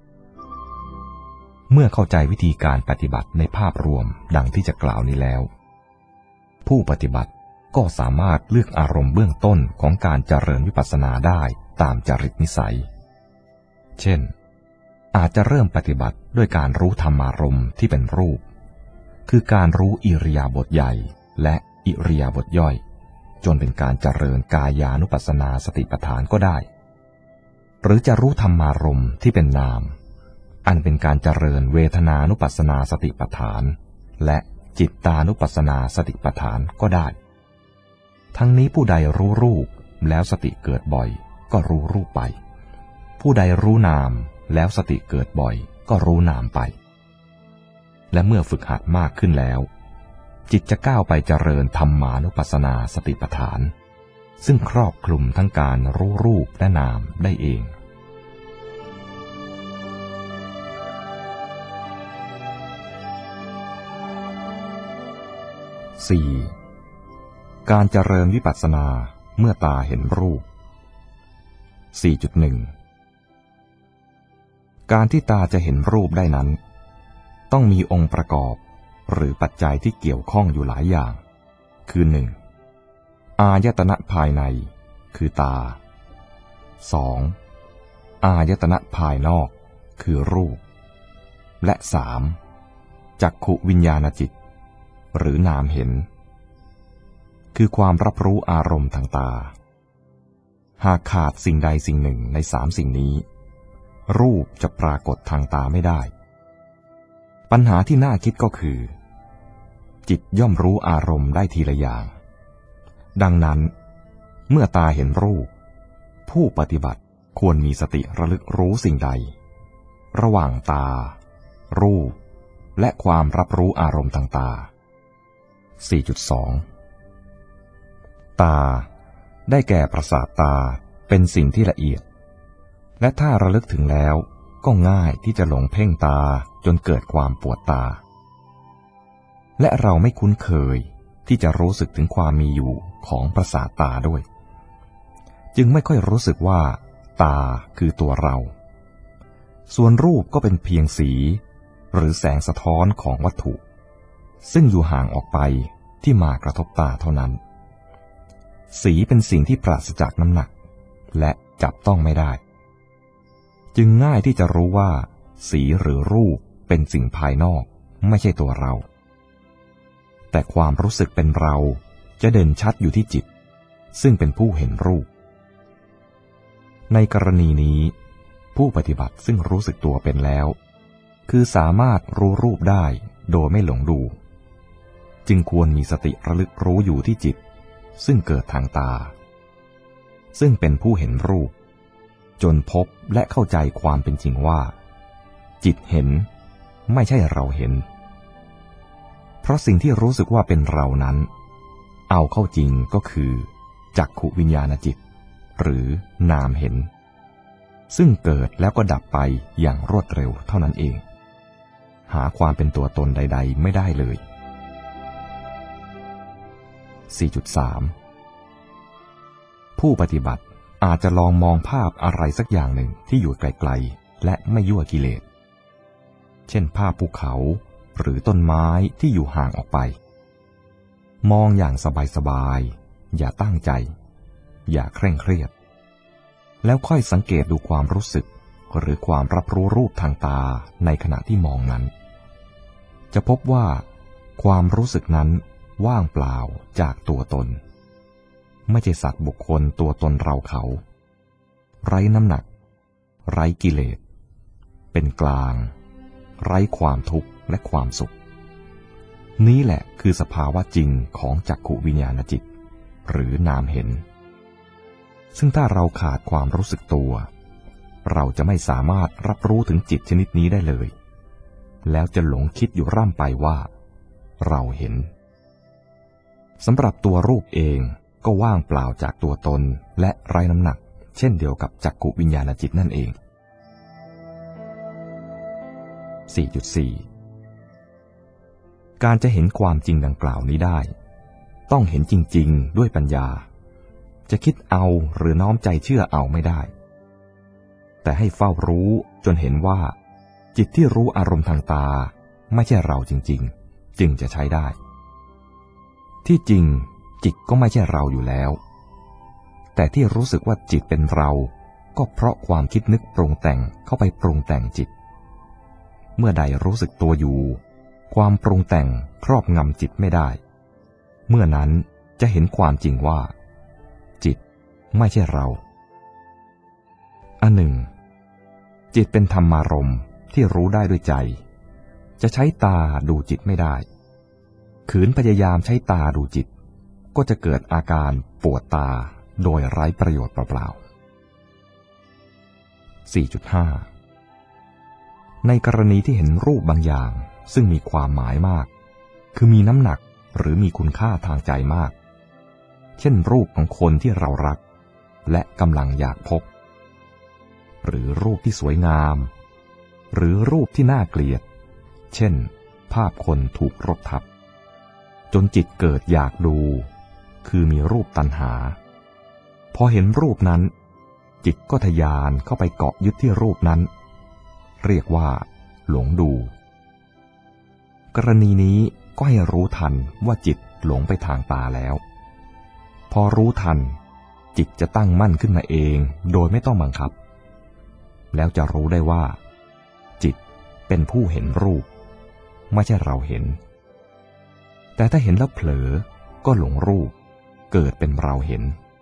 เมื่อเข้าใจวิธีการปฏิบัติในภาพรวมดังที่จะกล่าวนี้แล้วผู้ปฏิบัติก็สามารถเลือกอารมณ์เบื้องต้นของการเจริญวิปัสสนาได้ตามจริตนิสัยเช่นอาจจะเริ่มปฏิบัติด้วยการรู้ธรรมารมณ์ที่เป็นรูปคือการรู้อิริยาบถใหญ่และอิริยาบถย่อยจนเป็นการเจริญกายานุปัสสนาสติปัฏฐานก็ได้หรือจะรู้ธรรมารมณ์ที่เป็นนามอันเป็นการเจริญเวทนานุปัสสนาสติปัฏฐานและจิตตานุปัสสนาสติปัฏฐานก็ได้ทั้งนี้ผู้ใดรู้รูปแล้วสติเกิดบ่อยก็รู้รูปไปผู้ใดรู้นามแล้วสติเกิดบ่อยก็รู้นามไปและเมื่อฝึกหัดมากขึ้นแล้วจิตจะก้าวไปเจริญธรรมานุปัสสนาสติปัฏฐานซึ่งครอบคลุมทั้งการรู้รูปและนามได้เองสี่ การเจริญวิปัสสนาเมื่อตาเห็นรูป สี่จุดหนึ่ง การที่ตาจะเห็นรูปได้นั้นต้องมีองค์ประกอบหรือปัจจัยที่เกี่ยวข้องอยู่หลายอย่างคือหนึ่งอายตนะภายในคือตา สองอายตนะภายนอกคือรูปและสามจักขุวิญญาณจิตหรือนามเห็นคือความรับรู้อารมณ์ทางตาหากขาดสิ่งใดสิ่งหนึ่งในสามสิ่งนี้รูปจะปรากฏทางตาไม่ได้ปัญหาที่น่าคิดก็คือจิตย่อมรู้อารมณ์ได้ทีละอย่างดังนั้นเมื่อตาเห็นรูปผู้ปฏิบัติควรมีสติระลึกรู้สิ่งใดระหว่างตารูปและความรับรู้อารมณ์ทางตา สี่จุดสอง ตาได้แก่ประสาทตาเป็นสิ่งที่ละเอียดและถ้าระลึกถึงแล้วก็ง่ายที่จะหลงเพ่งตาจนเกิดความปวดตาและเราไม่คุ้นเคยที่จะรู้สึกถึงความมีอยู่ของประสาทตาด้วยจึงไม่ค่อยรู้สึกว่าตาคือตัวเราส่วนรูปก็เป็นเพียงสีหรือแสงสะท้อนของวัตถุซึ่งอยู่ห่างออกไปที่มากระทบตาเท่านั้นสีเป็นสิ่งที่ปราศจากน้ำหนักและจับต้องไม่ได้จึงง่ายที่จะรู้ว่าสีหรือรูปเป็นสิ่งภายนอกไม่ใช่ตัวเราแต่ความรู้สึกเป็นเราจะเด่นชัดอยู่ที่จิตซึ่งเป็นผู้เห็นรูปในกรณีนี้ผู้ปฏิบัติซึ่งรู้สึกตัวเป็นแล้วคือสามารถรู้รูปได้โดยไม่หลงดูจึงควรมีสติระลึกรู้อยู่ที่จิตซึ่งเกิดทางตาซึ่งเป็นผู้เห็นรูปจนพบและเข้าใจความเป็นจริงว่าจิตเห็นไม่ใช่เราเห็นเพราะสิ่งที่รู้สึกว่าเป็นเรานั้นเอาเข้าจริงก็คือจักขุวิญญาณจิตหรือนามเห็นซึ่งเกิดแล้วก็ดับไปอย่างรวดเร็วเท่านั้นเองหาความเป็นตัวตนใดๆไม่ได้เลย สี่จุดสาม ผู้ปฏิบัติอาจจะลองมองภาพอะไรสักอย่างหนึ่งที่อยู่ไกลๆและไม่ยั่วกิเลสเช่นภาพภูเขาหรือต้นไม้ที่อยู่ห่างออกไปมองอย่างสบายๆอย่าตั้งใจอย่าเคร่งเครียดแล้วค่อยสังเกตดูความรู้สึกหรือความรับรู้รูปทางตาในขณะที่มองนั้นจะพบว่าความรู้สึกนั้นว่างเปล่าจากตัวตนไม่ใช่สัตว์บุคคลตัวตนเราเขาไร้น้ำหนักไร้กิเลสเป็นกลางไร้ความทุกข์และความสุขนี้แหละคือสภาวะจริงของจักขุวิญญาณจิตหรือนามเห็นซึ่งถ้าเราขาดความรู้สึกตัวเราจะไม่สามารถรับรู้ถึงจิตชนิดนี้ได้เลยแล้วจะหลงคิดอยู่ร่ำไปว่าเราเห็นสำหรับตัวรูปเองก็ว่างเปล่าจากตัวตนและไร้น้ำหนักเช่นเดียวกับจักขุวิญญาณจิตนั่นเอง สี่จุดสี่ การจะเห็นความจริงดังกล่าวนี้ได้ต้องเห็นจริงๆด้วยปัญญาจะคิดเอาหรือน้อมใจเชื่อเอาไม่ได้แต่ให้เฝ้ารู้จนเห็นว่าจิตที่รู้อารมณ์ทางตาไม่ใช่เราจริงๆจึงจะใช้ได้ที่จริงจิตก็ไม่ใช่เราอยู่แล้วแต่ที่รู้สึกว่าจิตเป็นเราก็เพราะความคิดนึกปรุงแต่งเข้าไปปรุงแต่งจิตเมื่อใดรู้สึกตัวอยู่ความปรุงแต่งครอบงำจิตไม่ได้เมื่อนั้นจะเห็นความจริงว่าจิตไม่ใช่เราอันหนึ่งจิตเป็นธรรมารมณ์ที่รู้ได้ด้วยใจจะใช้ตาดูจิตไม่ได้ขืนพยายามใช้ตาดูจิตก็จะเกิดอาการปวดตาโดยไร้ประโยชน์เปล่าๆ สี่จุดห้า ในกรณีที่เห็นรูปบางอย่างซึ่งมีความหมายมากคือมีน้ำหนักหรือมีคุณค่าทางใจมากเช่นรูปของคนที่เรารักและกำลังอยากพบหรือรูปที่สวยงามหรือรูปที่น่าเกลียดเช่นภาพคนถูกรถทับจนจิตเกิดอยากดูคือมีรูปตัณหาพอเห็นรูปนั้นจิตก็ทะยานเข้าไปเกาะยึดที่รูปนั้นเรียกว่าหลงดูกรณีนี้ก็ให้รู้ทันว่าจิตหลงไปทางตาแล้วพอรู้ทันจิตจะตั้งมั่นขึ้นมาเองโดยไม่ต้องบังคับแล้วจะรู้ได้ว่าจิตเป็นผู้เห็นรูปไม่ใช่เราเห็นแต่ถ้าเห็นแล้วเผลอก็หลงรูปเกิดเป็นเราเห็น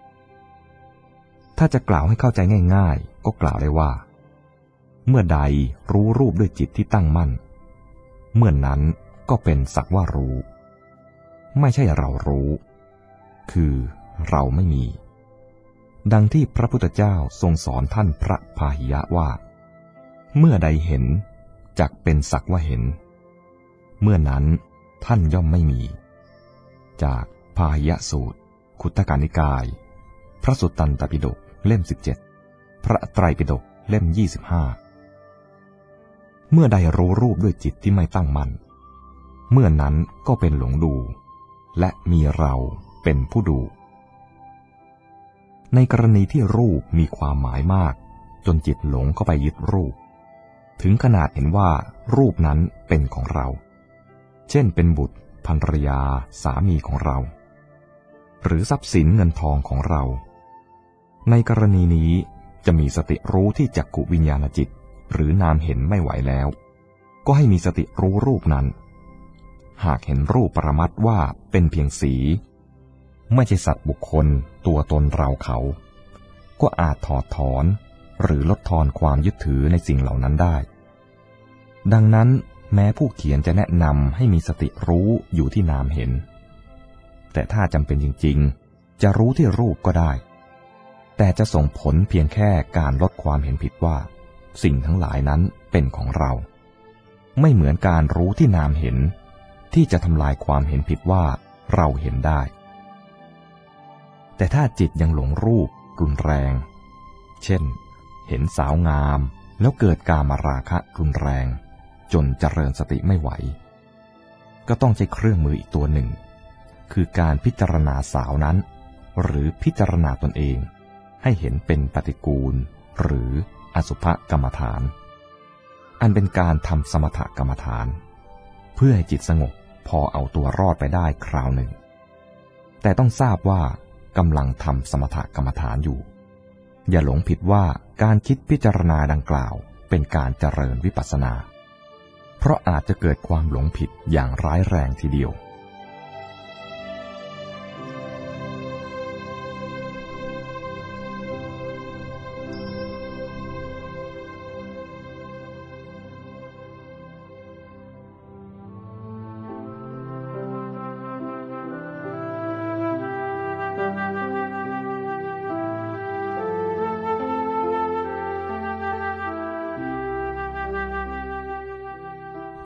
ถ้าจะกล่าวให้เข้าใจง่ายๆก็กล่าวได้ว่าเมื่อใดรู้รูปด้วยจิตที่ตั้งมั่นเมื่อนั้นก็เป็นสักว่ารู้ไม่ใช่เรารู้คือเราไม่มีดังที่พระพุทธเจ้าทรงสอนท่านพระพาหิยะว่าเมื่อใดเห็นจักเป็นสักว่าเห็นเมื่อนั้นท่านย่อมไม่มีจากพาหิยะสูตรขุททกนิกายพระสุตตันตปิฎกเล่มสิบเจ็ดพระไตรปิฎกเล่มยี่สิบห้าเมื่อใดรู้รูปด้วยจิตที่ไม่ตั้งมั่นเมื่อนั้นก็เป็นหลงดูและมีเราเป็นผู้ดูในกรณีที่รูปมีความหมายมากจนจิตหลงเข้าไปยึดรูปถึงขนาดเห็นว่ารูปนั้นเป็นของเราเช่นเป็นบุตรภรรยาสามีของเราหรือทรัพย์สินเงินทองของเราในกรณีนี้จะมีสติรู้ที่จักขุวิญญาณจิตหรือนามเห็นไม่ไหวแล้วก็ให้มีสติรู้รูปนั้นหากเห็นรูปปรมัตถ์ว่าเป็นเพียงสีไม่ใช่สัตว์บุคคลตัวตนเราเขาก็อาจถอดถอนหรือลดทอนความยึดถือในสิ่งเหล่านั้นได้ดังนั้นแม้ผู้เขียนจะแนะนำให้มีสติรู้อยู่ที่นามเห็นแต่ถ้าจำเป็นจริงๆจะรู้ที่รูปก็ได้แต่จะส่งผลเพียงแค่การลดความเห็นผิดว่าสิ่งทั้งหลายนั้นเป็นของเราไม่เหมือนการรู้ที่นามเห็นที่จะทำลายความเห็นผิดว่าเราเห็นได้แต่ถ้าจิตยังหลงรูปรุนแรงเช่นเห็นสาวงามแล้วเกิดกามราคะรุนแรงจนเจริญสติไม่ไหวก็ต้องใช้เครื่องมืออีกตัวหนึ่งคือการพิจารณาสาวนั้นหรือพิจารณาตนเองให้เห็นเป็นปฏิกูลหรืออสุภกรรมฐานอันเป็นการทำสมถกรรมฐานเพื่อให้จิตสงบพอเอาตัวรอดไปได้คราวหนึ่งแต่ต้องทราบว่ากำลังทำสมถกรรมฐานอยู่อย่าหลงผิดว่าการคิดพิจารณาดังกล่าวเป็นการเจริญวิปัสสนาเพราะอาจจะเกิดความหลงผิดอย่างร้ายแรงทีเดียว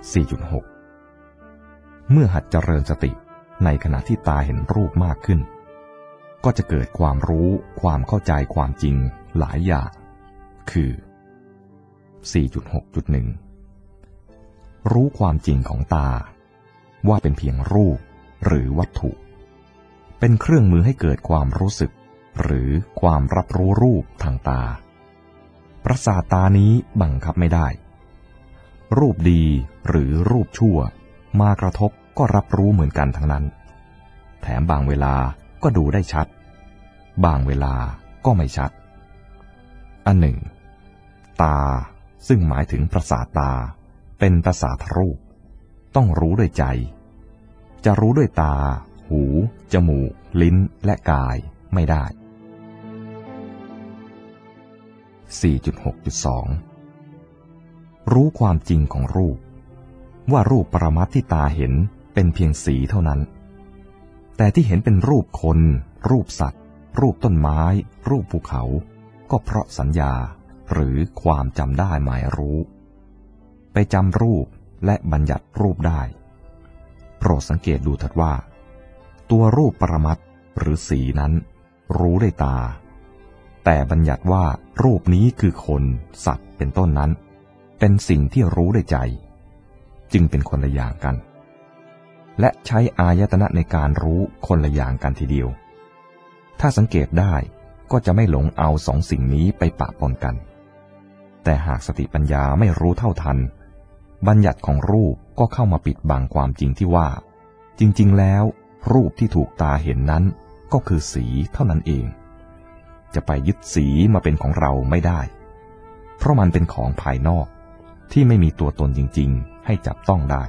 สี่จุดหก เมื่อหัดเจริญสติในขณะที่ตาเห็นรูปมากขึ้นก็จะเกิดความรู้ความเข้าใจความจริงหลายอย่างคือ สี่จุดหกจุดหนึ่ง รู้ความจริงของตาว่าเป็นเพียงรูปหรือวัตถุเป็นเครื่องมือให้เกิดความรู้สึกหรือความรับรู้รูปทางตาประสาทตานี้บังคับไม่ได้รูปดีหรือรูปชั่วมากระทบก็รับรู้เหมือนกันทั้งนั้นแถมบางเวลาก็ดูได้ชัดบางเวลาก็ไม่ชัดอันหนึ่งตาซึ่งหมายถึงประสาทตาเป็นประสาทรูปต้องรู้ด้วยใจจะรู้ด้วยตาหูจมูกลิ้นและกายไม่ได้ สี่จุดหกจุดสอง รู้ความจริงของรูปว่ารูปปรมัตถ์ที่ตาเห็นเป็นเพียงสีเท่านั้นแต่ที่เห็นเป็นรูปคนรูปสัตว์รูปต้นไม้รูปภูเขาก็เพราะสัญญาหรือความจำได้หมายรู้ไปจำรูปและบัญญัติรูปได้โปรดสังเกตดูเถิดว่าตัวรูปปรมัตถ์หรือสีนั้นรู้ด้วยตาแต่บัญญัติว่ารูปนี้คือคนสัตว์เป็นต้นนั้นเป็นสิ่งที่รู้ด้วยใจจึงเป็นคนละอย่างกันและใช้อายตนะในการรู้คนละอย่างกันทีเดียวถ้าสังเกตได้ก็จะไม่หลงเอาสองสิ่งนี้ไปปะปนกันแต่หากสติปัญญาไม่รู้เท่าทันบัญญัติของรูปก็เข้ามาปิดบังความจริงที่ว่าจริงๆแล้วรูปที่ถูกตาเห็นนั้นก็คือสีเท่านั้นเองจะไปยึดสีมาเป็นของเราไม่ได้เพราะมันเป็นของภายนอกที่ไม่มีตัวตนจริงๆให้จับต้องได้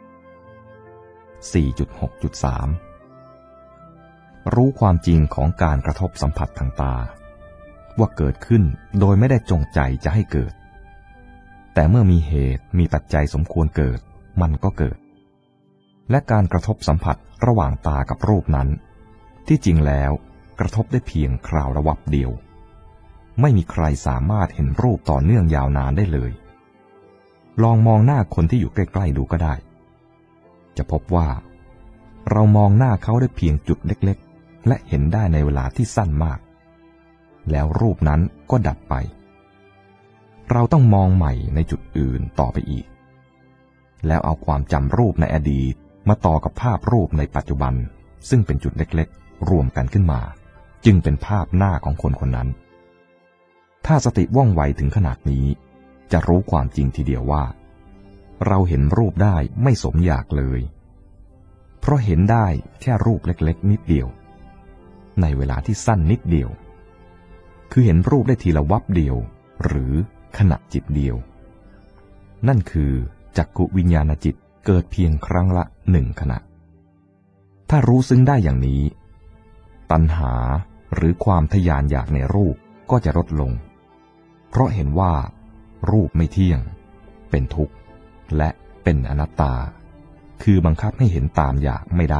สี่จุดหกจุดสาม รู้ความจริงของการกระทบสัมผัสทางตาว่าเกิดขึ้นโดยไม่ได้จงใจจะให้เกิดแต่เมื่อมีเหตุมีปัจจัยสมควรเกิดมันก็เกิดและการกระทบสัมผัสระหว่างตากับรูปนั้นที่จริงแล้วกระทบได้เพียงคราวระวับเดียวไม่มีใครสามารถเห็นรูปต่อเนื่องยาวนานได้เลยลองมองหน้าคนที่อยู่ใกล้ๆดูก็ได้จะพบว่าเรามองหน้าเขาได้เพียงจุดเล็กๆและเห็นได้ในเวลาที่สั้นมากแล้วรูปนั้นก็ดับไปเราต้องมองใหม่ในจุดอื่นต่อไปอีกแล้วเอาความจำรูปในอดีตมาต่อกับภาพรูปในปัจจุบันซึ่งเป็นจุดเล็กๆรวมกันขึ้นมาจึงเป็นภาพหน้าของคนคนนั้นถ้าสติว่องไวถึงขนาดนี้จะรู้ความจริงทีเดียวว่าเราเห็นรูปได้ไม่สมอยากเลยเพราะเห็นได้แค่รูปเล็กๆนิดเดียวในเวลาที่สั้นนิดเดียวคือเห็นรูปได้ทีละวับเดียวหรือขณะจิตเดียวนั่นคือจักขุวิญญาณจิตเกิดเพียงครั้งละหนึ่งขณะถ้ารู้ซึ้งได้อย่างนี้ตัณหาหรือความทยานอยากในรูปก็จะลดลงเพราะเห็นว่ารูปไม่เที่ยงเป็นทุกข์และเป็นอนัตตาคือบังคับให้เห็นตามอยากไม่ได้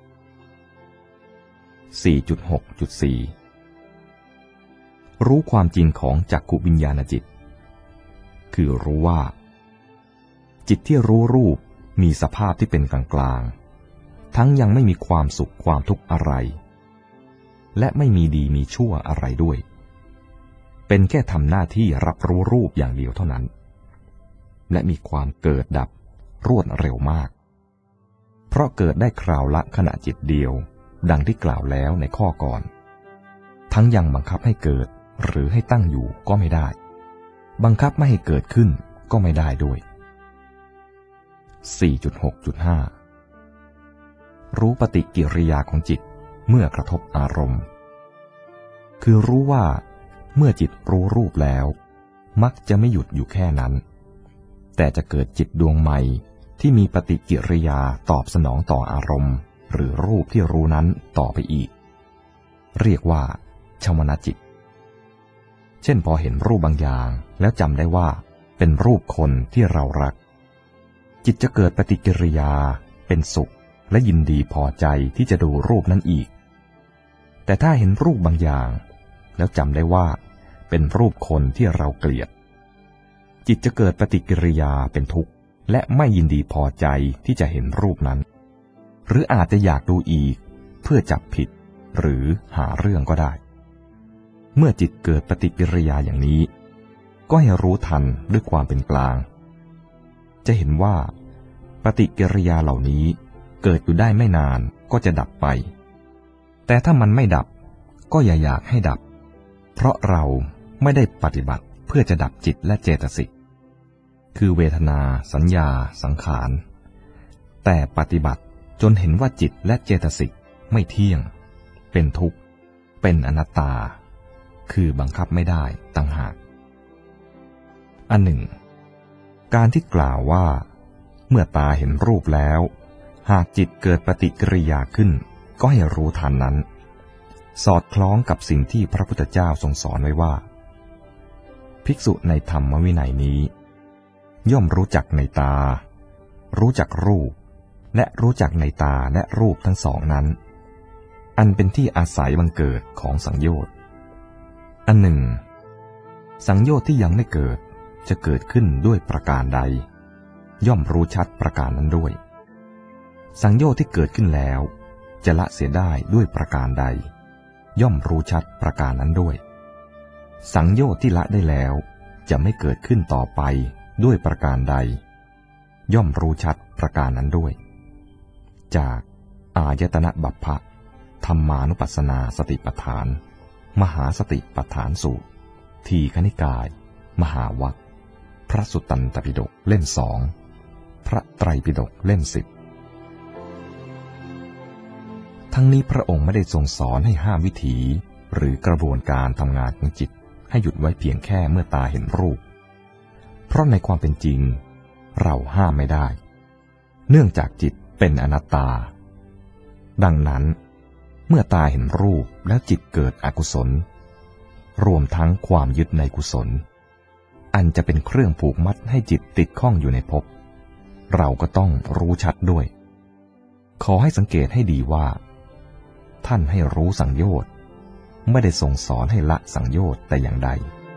สี่จุดหกจุดสี่ รู้ความจริงของจักขุวิญญาณจิตคือรู้ว่าจิตที่รู้รูปมีสภาพที่เป็นกลางๆทั้งยังไม่มีความสุขความทุกข์อะไรและไม่มีดีมีชั่วอะไรด้วยเป็นแค่ทำหน้าที่รับรู้รูปอย่างเดียวเท่านั้นและมีความเกิดดับรวดเร็วมากเพราะเกิดได้คราวละขณะจิตเดียวดังที่กล่าวแล้วในข้อก่อนทั้งยังบังคับให้เกิดหรือให้ตั้งอยู่ก็ไม่ได้บังคับไม่ให้เกิดขึ้นก็ไม่ได้ด้วย สี่จุดหกจุดห้า รู้ปฏิกิริยาของจิตเมื่อกระทบอารมณ์คือรู้ว่าเมื่อจิตรู้รูปแล้วมักจะไม่หยุดอยู่แค่นั้นแต่จะเกิดจิตดวงใหม่ที่มีปฏิกิริยาตอบสนองต่ออารมณ์หรือรูปที่รู้นั้นต่อไปอีกเรียกว่าชวนะจิตเช่นพอเห็นรูปบางอย่างแล้วจำได้ว่าเป็นรูปคนที่เรารักจิตจะเกิดปฏิกิริยาเป็นสุขและยินดีพอใจที่จะดูรูปนั้นอีกแต่ถ้าเห็นรูปบางอย่างแล้วจำได้ว่าเป็นรูปคนที่เราเกลียดจิตจะเกิดปฏิกิริยาเป็นทุกข์และไม่ยินดีพอใจที่จะเห็นรูปนั้นหรืออาจจะอยากดูอีกเพื่อจับผิดหรือหาเรื่องก็ได้เมื่อจิตเกิดปฏิกิริยาอย่างนี้ก็ให้รู้ทันด้วยความเป็นกลางจะเห็นว่าปฏิกิริยาเหล่านี้เกิดอยู่ได้ไม่นานก็จะดับไปแต่ถ้ามันไม่ดับก็อย่าอยากให้ดับเพราะเราไม่ได้ปฏิบัติเพื่อจะดับจิตและเจตสิกคือเวทนาสัญญาสังขารแต่ปฏิบัติจนเห็นว่าจิตและเจตสิกไม่เที่ยงเป็นทุกข์เป็นอนัตตาคือบังคับไม่ได้ต่างหากอันหนึ่งการที่กล่าวว่าเมื่อตาเห็นรูปแล้วหากจิตเกิดปฏิกิริยาขึ้นก็ให้รู้ทันนั้นสอดคล้องกับสิ่งที่พระพุทธเจ้าทรงสอนไว้ว่าภิกษุในธรรมวินัยนี้ย่อมรู้จักในตารู้จักรูปและรู้จักในตาและรูปทั้งสองนั้นอันเป็นที่อาศัยบังเกิดของสังโยชน์อันหนึ่งสังโยชน์ที่ยังไม่เกิดจะเกิดขึ้นด้วยประการใดย่อมรู้ชัดประการนั้นด้วยสังโยชน์ที่เกิดขึ้นแล้วจะละเสียได้ด้วยประการใดย่อมรู้ชัดประการนั้นด้วยสังโยชน์ที่ละได้แล้วจะไม่เกิดขึ้นต่อไปด้วยประการใดย่อมรู้ชัดประการนั้นด้วยจากอายตนะบัพพะธรรมานุปัสสนาสติปัฏฐานมหาสติปัฏฐานสูตรทีฆนิกายมหาวรรคพระสุตตันตปิฎกเล่มสองพระไตรปิฎกเล่มสิบทั้งนี้พระองค์ไม่ได้ทรงสอนให้ห้ามวิถีหรือกระบวนการทำงานของจิตให้หยุดไว้เพียงแค่เมื่อตาเห็นรูปเพราะในความเป็นจริงเราห้ามไม่ได้เนื่องจากจิตเป็นอนัตตาดังนั้นเมื่อตาเห็นรูปแล้วจิตเกิดอกุศลรวมทั้งความยึดในกุศลอันจะเป็นเครื่องผูกมัดให้จิตติดข้องอยู่ในภพเราก็ต้องรู้ชัดด้วยขอให้สังเกตให้ดีว่าท่านให้รู้สังโยชน์ไม่ได้ทรงสอนให้ละสังโยชน์แต่อย่างใด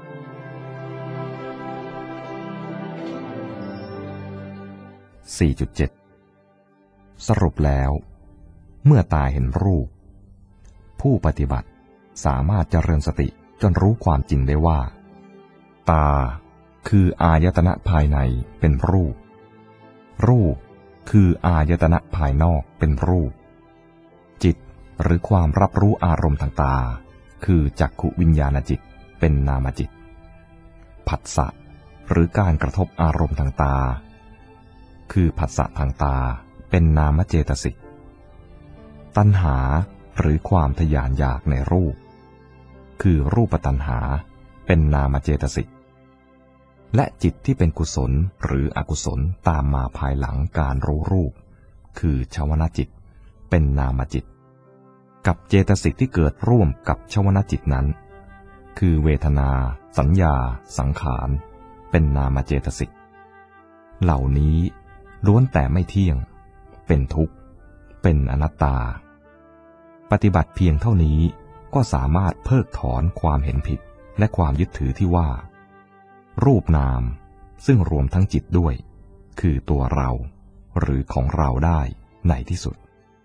สี่จุดเจ็ด สรุปแล้วเมื่อตาเห็นรูปผู้ปฏิบัติสามารถเจริญสติจนรู้ความจริงได้ว่าตาคืออายตนะภายในเป็นรูปรูปคืออายตนะภายนอกเป็นรูปจิตหรือความรับรู้อารมณ์ทางตาคือจักขุวิญญาณจิตเป็นนามจิตผัสสะหรือการกระทบอารมณ์ทางตาคือผัสสะทางตาเป็นนามเจตสิกตัณหาหรือความทยานอยากในรูปคือรูปตัณหาเป็นนามเจตสิกและจิตที่เป็นกุศลหรืออกุศลตามมาภายหลังการรู้รูปคือชวนะจิตเป็นนามจิตกับเจตสิกที่เกิดร่วมกับชวนะจิตนั้นคือเวทนาสัญญาสังขารเป็นนามเจตสิกเหล่านี้ล้วนแต่ไม่เที่ยงเป็นทุกข์เป็นอนัตตาปฏิบัติเพียงเท่านี้ก็สามารถเพิกถอนความเห็นผิดและความยึดถือที่ว่ารูปนามซึ่งรวมทั้งจิตด้วยคือตัวเราหรือของเราได้ในที่สุด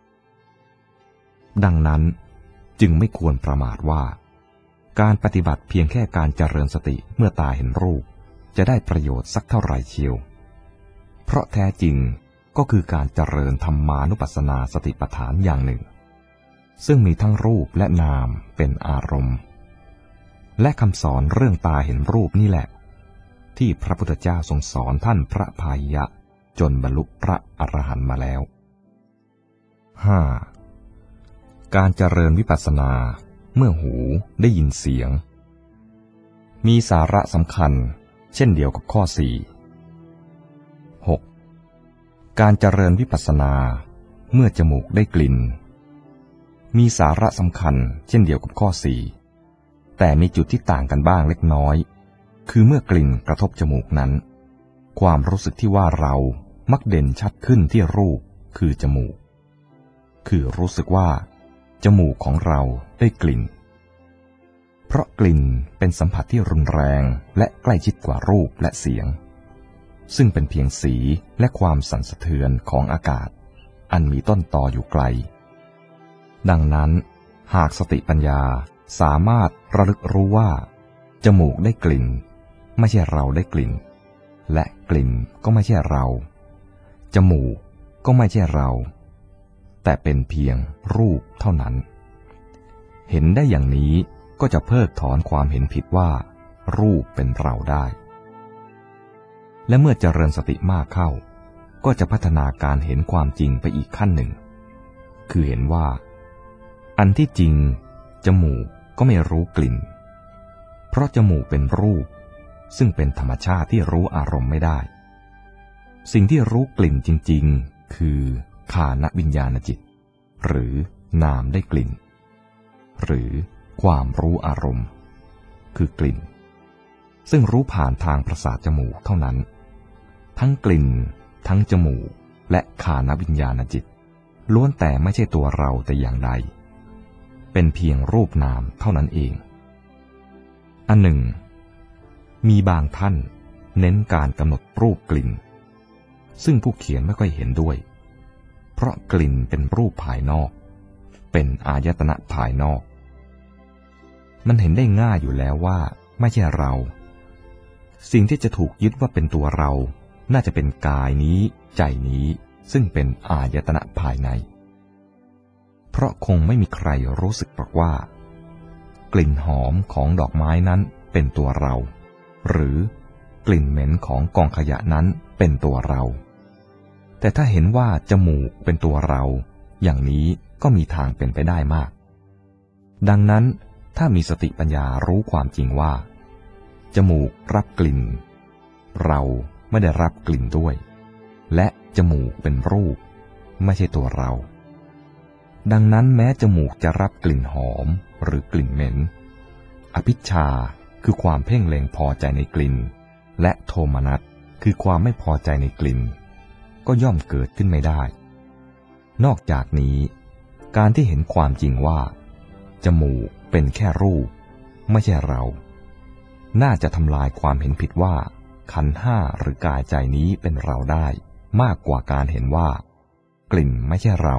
ดังนั้นจึงไม่ควรประมาทว่าการปฏิบัติเพียงแค่การเจริญสติเมื่อตาเห็นรูปจะได้ประโยชน์สักเท่าไหร่เชียวเพราะแท้จริงก็คือการเจริญธรรมานุปัสสนาสติปัฏฐานอย่างหนึ่งซึ่งมีทั้งรูปและนามเป็นอารมณ์และคำสอนเรื่องตาเห็นรูปนี่แหละที่พระพุทธเจ้าทรงสอนท่านพระพาหิยะจนบรรลุพระอรหันต์มาแล้ว ห้า. การเจริญวิปัสสนาเมื่อหูได้ยินเสียงมีสาระสำคัญเช่นเดียวกับข้อ สี่ หก. การเจริญวิปัสสนาเมื่อจมูกได้กลิ่นมีสาระสำคัญเช่นเดียวกับข้อ สี่ แต่มีจุดที่ต่างกันบ้างเล็กน้อยคือเมื่อกลิ่นกระทบจมูกนั้นความรู้สึกที่ว่าเรามักเด่นชัดขึ้นที่รูปคือจมูกคือรู้สึกว่าจมูกของเราได้กลิ่นเพราะกลิ่นเป็นสัมผัสที่รุนแรงและใกล้ชิดกว่ารูปและเสียงซึ่งเป็นเพียงสีและความสั่นสะเทือนของอากาศอันมีต้นตออยู่ไกลดังนั้นหากสติปัญญาสามารถระลึกรู้ว่าจมูกได้กลิ่นไม่ใช่เราได้กลิ่นและกลิ่นก็ไม่ใช่เราจมูกก็ไม่ใช่เราแต่เป็นเพียงรูปเท่านั้นเห็นได้อย่างนี้ก็จะเพิกถอนความเห็นผิดว่ารูปเป็นเราได้และเมื่อเจริญสติมากเข้าก็จะพัฒนาการเห็นความจริงไปอีกขั้นหนึ่งคือเห็นว่าอันที่จริงจมูกก็ไม่รู้กลิ่นเพราะจมูกเป็นรูปซึ่งเป็นธรรมชาติที่รู้อารมณ์ไม่ได้สิ่งที่รู้กลิ่นจริงๆคือฆานวิญญาณจิตหรือนามได้กลิ่นหรือความรู้อารมณ์คือกลิ่นซึ่งรู้ผ่านทางประสาทจมูกเท่านั้นทั้งกลิ่นทั้งจมูกและฆานวิญญาณจิตล้วนแต่ไม่ใช่ตัวเราแต่อย่างใดเป็นเพียงรูปนามเท่านั้นเองอันหนึ่งมีบางท่านเน้นการกำหนดรูปกลิ่นซึ่งผู้เขียนไม่ค่อยเห็นด้วยเพราะกลิ่นเป็นรูปภายนอกเป็นอายตนะภายนอกมันเห็นได้ง่ายอยู่แล้วว่าไม่ใช่เราสิ่งที่จะถูกยึดว่าเป็นตัวเราน่าจะเป็นกายนี้ใจนี้ซึ่งเป็นอายตนะภายในเพราะคงไม่มีใครรู้สึกหรอกว่ากลิ่นหอมของดอกไม้นั้นเป็นตัวเราหรือกลิ่นเหม็นของกองขยะนั้นเป็นตัวเราแต่ถ้าเห็นว่าจมูกเป็นตัวเราอย่างนี้ก็มีทางเป็นไปได้มากดังนั้นถ้ามีสติปัญญารู้ความจริงว่าจมูกรับกลิ่นเราไม่ได้รับกลิ่นด้วยและจมูกเป็นรูปไม่ใช่ตัวเราดังนั้นแม้จมูกจะรับกลิ่นหอมหรือกลิ่นเหม็นอภิชฌาคือความเพ่งเล็งพอใจในกลิ่นและโทมนัสคือความไม่พอใจในกลิ่นก็ย่อมเกิดขึ้นไม่ได้นอกจากนี้การที่เห็นความจริงว่าจมูกเป็นแค่รูปไม่ใช่เราน่าจะทำลายความเห็นผิดว่าขันธ์ห้าหรือกายใจนี้เป็นเราได้มากกว่าการเห็นว่ากลิ่นไม่ใช่เรา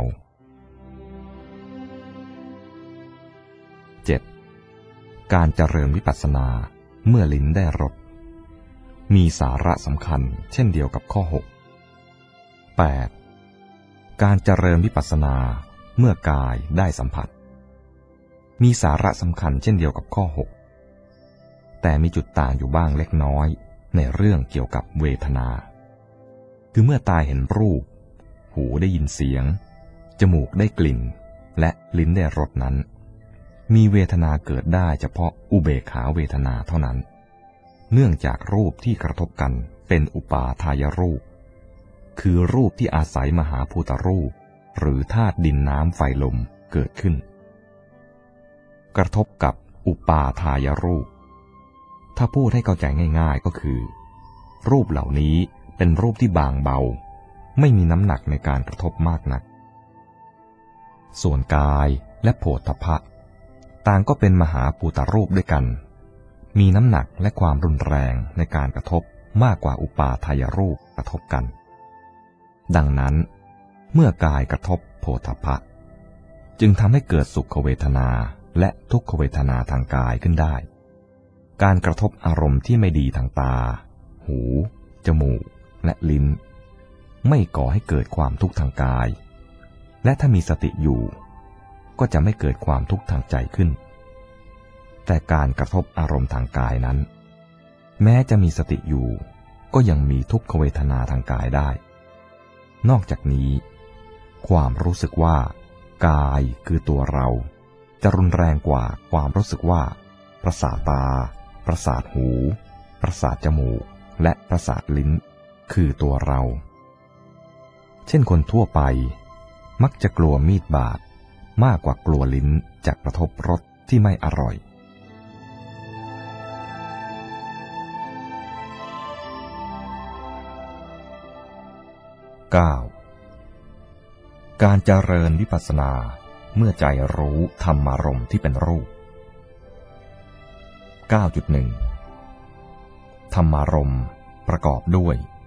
เจ็ดการเจริญวิปัสสนาเมื่อลิ้นได้รสมีสาระสำคัญเช่นเดียวกับข้อหก แปดการเจริญวิปัสสนาเมื่อกายได้สัมผัสมีสาระสำคัญเช่นเดียวกับข้อหกแต่มีจุดต่างอยู่บ้างเล็กน้อยในเรื่องเกี่ยวกับเวทนาคือเมื่อตาเห็นรูปหูได้ยินเสียงจมูกได้กลิ่นและลิ้นได้รสนั้นมีเวทนาเกิดได้เฉพาะอุเบกขาเวทนาเท่านั้นเนื่องจากรูปที่กระทบกันเป็นอุปาทายรูปคือรูปที่อาศัยมหาภูตรูปหรือธาตุดินน้ำไฟลมเกิดขึ้นกระทบกับอุปาทายรูปถ้าพูดให้เข้าใจง่ายๆก็คือรูปเหล่านี้เป็นรูปที่บางเบาไม่มีน้ำหนักในการกระทบมากนักส่วนกายและโผฏฐัพพะต่างก็เป็นมหาภูตรูปด้วยกันมีน้ำหนักและความรุนแรงในการกระทบมากกว่าอุปาทายรูปกระทบกันดังนั้นเมื่อกายกระทบโผฏฐัพพะจึงทำให้เกิดสุขเวทนาและทุกขเวทนาทางกายขึ้นได้การกระทบอารมณ์ที่ไม่ดีทางตาหูจมูกและลิ้นไม่ก่อให้เกิดความทุกข์ทางกายและถ้ามีสติอยู่ก็จะไม่เกิดความทุกข์ทางใจขึ้นแต่การกระทบอารมณ์ทางกายนั้นแม้จะมีสติอยู่ก็ยังมีทุกขเวทนาทางกายได้นอกจากนี้ความรู้สึกว่ากายคือตัวเราจะรุนแรงกว่าความรู้สึกว่าประสาทตาประสาทหูประสาทจมูกและประสาทลิ้นคือตัวเราเช่นคนทั่วไปมักจะกลัวมีดบาดมากกว่ากลัวลิ้นจะกระทบรสที่ไม่อร่อยเก้าการเจริญวิปัสสนาเมื่อใจรู้ธรรมารมณ์ที่เป็นรูป เก้าจุดหนึ่ง ธรรมารมณ์ประกอบด้วย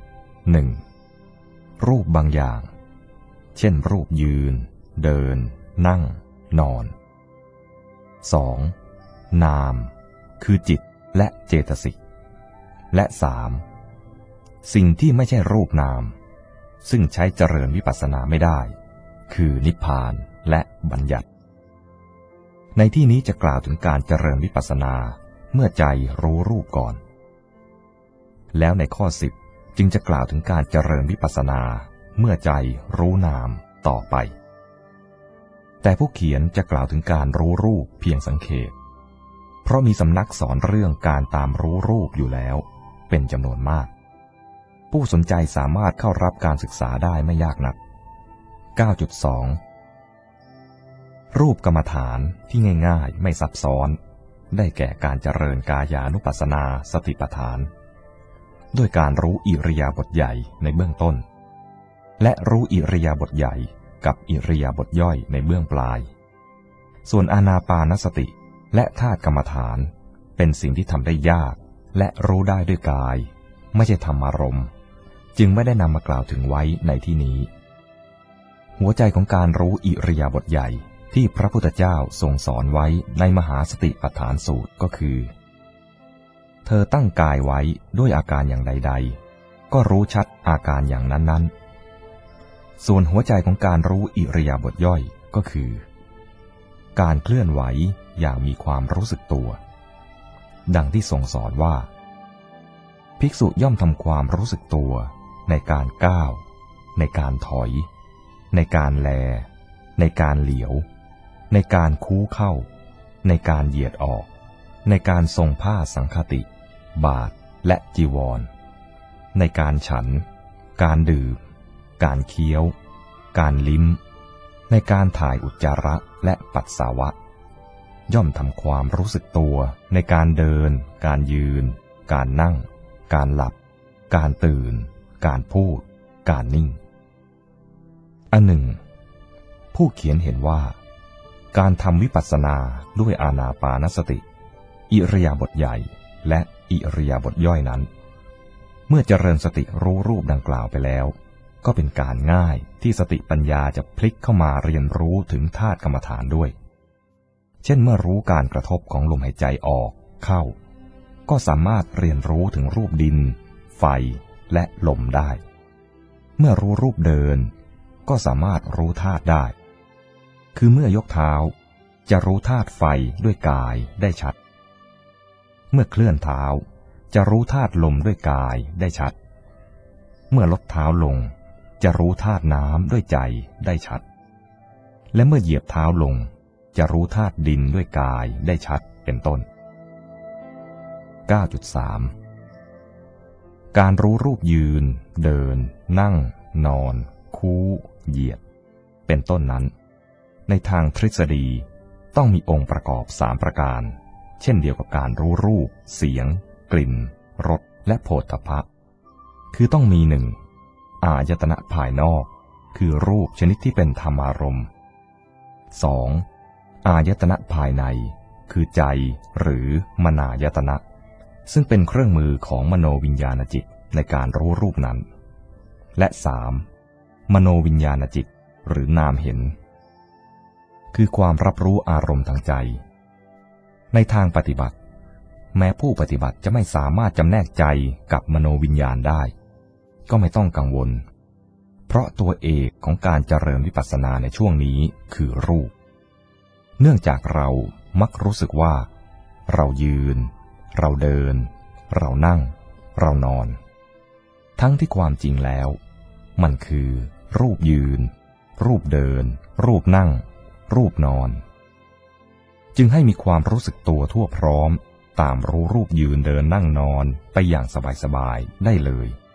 หนึ่งรูปบางอย่างเช่นรูปยืนเดินนั่งนอนสองนามคือจิตและเจตสิกและสามสิ่งที่ไม่ใช่รูปนามซึ่งใช้เจริญวิปัสสนาไม่ได้คือนิพพานและบัญญัติในที่นี้จะกล่าวถึงการเจริญวิปัสสนาเมื่อใจรู้รูปก่อนแล้วในข้อสิบจึงจะกล่าวถึงการเจริญวิปัสสนาเมื่อใจรู้นามต่อไปแต่ผู้เขียนจะกล่าวถึงการรู้รูปเพียงสังเขปเพราะมีสำนักสอนเรื่องการตามรู้รูปอยู่แล้วเป็นจำนวนมากผู้สนใจสามารถเข้ารับการศึกษาได้ไม่ยากนัก เก้าจุดสอง รูปกรรมฐานที่ง่ายๆไม่ซับซ้อนได้แก่การเจริญกายานุปัสสนาสติปัฏฐานด้วยการรู้อิริยาบถใหญ่ในเบื้องต้นและรู้อิริยาบถใหญ่กับอิริยาบถย่อยในเบื้องปลายส่วนอานาปานสติและธาตุกรรมฐานเป็นสิ่งที่ทำได้ยากและรู้ได้ด้วยกายไม่ใช่ธรรมารมณ์จึงไม่ได้นำมากล่าวถึงไว้ในที่นี้หัวใจของการรู้อิริยาบถใหญ่ที่พระพุทธเจ้าทรงสอนไว้ในมหาสติปัฏฐานสูตรก็คือเธอตั้งกายไว้ด้วยอาการอย่างใดๆก็รู้ชัดอาการอย่างนั้นๆส่วนหัวใจของการรู้อิริยาบถย่อยก็คือการเคลื่อนไหวอย่างมีความรู้สึกตัวดังที่ทรงสอนว่าภิกษุย่อมทำความรู้สึกตัวในการก้าวในการถอยในการแลในการเหลียวในการคู้เข้าในการเหยียดออกในการทรงผ้าสังฆติบาตรและจีวรในการฉันการดื่มการเคี้ยวการลิ้มในการถ่ายอุจจาระและปัสสาวะย่อมทำความรู้สึกตัวในการเดินการยืนการนั่งการหลับการตื่นการพูดการนิ่งอันหนึ่งผู้เขียนเห็นว่าการทำวิปัสสนาด้วยอานาปานสติอิริยาบถใหญ่และอิริยาบถย่อยนั้นเมื่อเจริญสติรู้รูปดังกล่าวไปแล้วก็เป็นการง่ายที่สติปัญญาจะพลิกเข้ามาเรียนรู้ถึงธาตุกรรมฐานด้วยเช่นเมื่อรู้การกระทบของลมหายใจออกเข้าก็สามารถเรียนรู้ถึงรูปดินไฟและลมได้เมื่อรู้รูปเดินก็สามารถรู้ธาตุได้คือเมื่อยกเท้าจะรู้ธาตุไฟด้วยกายได้ชัดเมื่อเคลื่อนเท้าจะรู้ธาตุลมด้วยกายได้ชัดเมื่อลดเท้าลงจะรู้ธาตุน้ำด้วยใจได้ชัดและเมื่อเหยียบเท้าลงจะรู้ธาตุดินด้วยกายได้ชัดเป็นต้น เก้าจุดสาม การรู้รูปยืนเดินนั่งนอนคู้เหยียดเป็นต้นนั้นในทางทฤษฎีต้องมีองค์ประกอบสามประการเช่นเดียวกับการรู้รูปเสียงกลิ่นรสและโผฏฐัพพะคือต้องมีหนึ่งอายตนะภายนอกคือรูปชนิดที่เป็นธรรมารมณ์สองอายตนะภายในคือใจหรือมนายตนะซึ่งเป็นเครื่องมือของมโนวิญญาณจิตในการรู้รูปนั้นและสามมโนวิญญาณจิตหรือนามเห็นคือความรับรู้อารมณ์ทางใจในทางปฏิบัติแม้ผู้ปฏิบัติจะไม่สามารถจำแนกใจกับมโนวิญญาณได้ก็ไม่ต้องกังวลเพราะตัวเอกของการเจริญวิปัสสนาในช่วงนี้คือรูปเนื่องจากเรามักรู้สึกว่าเรายืนเราเดินเรานั่งเรานอนทั้งที่ความจริงแล้วมันคือรูปยืนรูปเดินรูปนั่งรูปนอนจึงให้มีความรู้สึกตัวทั่วพร้อมตามรู้รูปยืนเดินนั่งนอนไปอย่างสบายๆได้เลย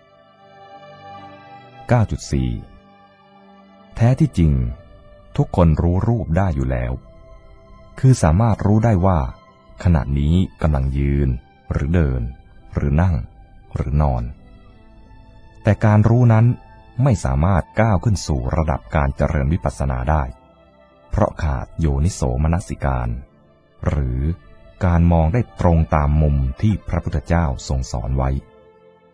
เก้าจุดสี่ แท้ที่จริงทุกคนรู้รูปได้อยู่แล้วคือสามารถรู้ได้ว่าขณะนี้กำลังยืนหรือเดินหรือนั่งหรือนอนแต่การรู้นั้นไม่สามารถก้าวขึ้นสู่ระดับการเจริญวิปัสสนาได้เพราะขาดโยนิโสมนสิการหรือการมองได้ตรงตามมุมที่พระพุทธเจ้าทรงสอนไว้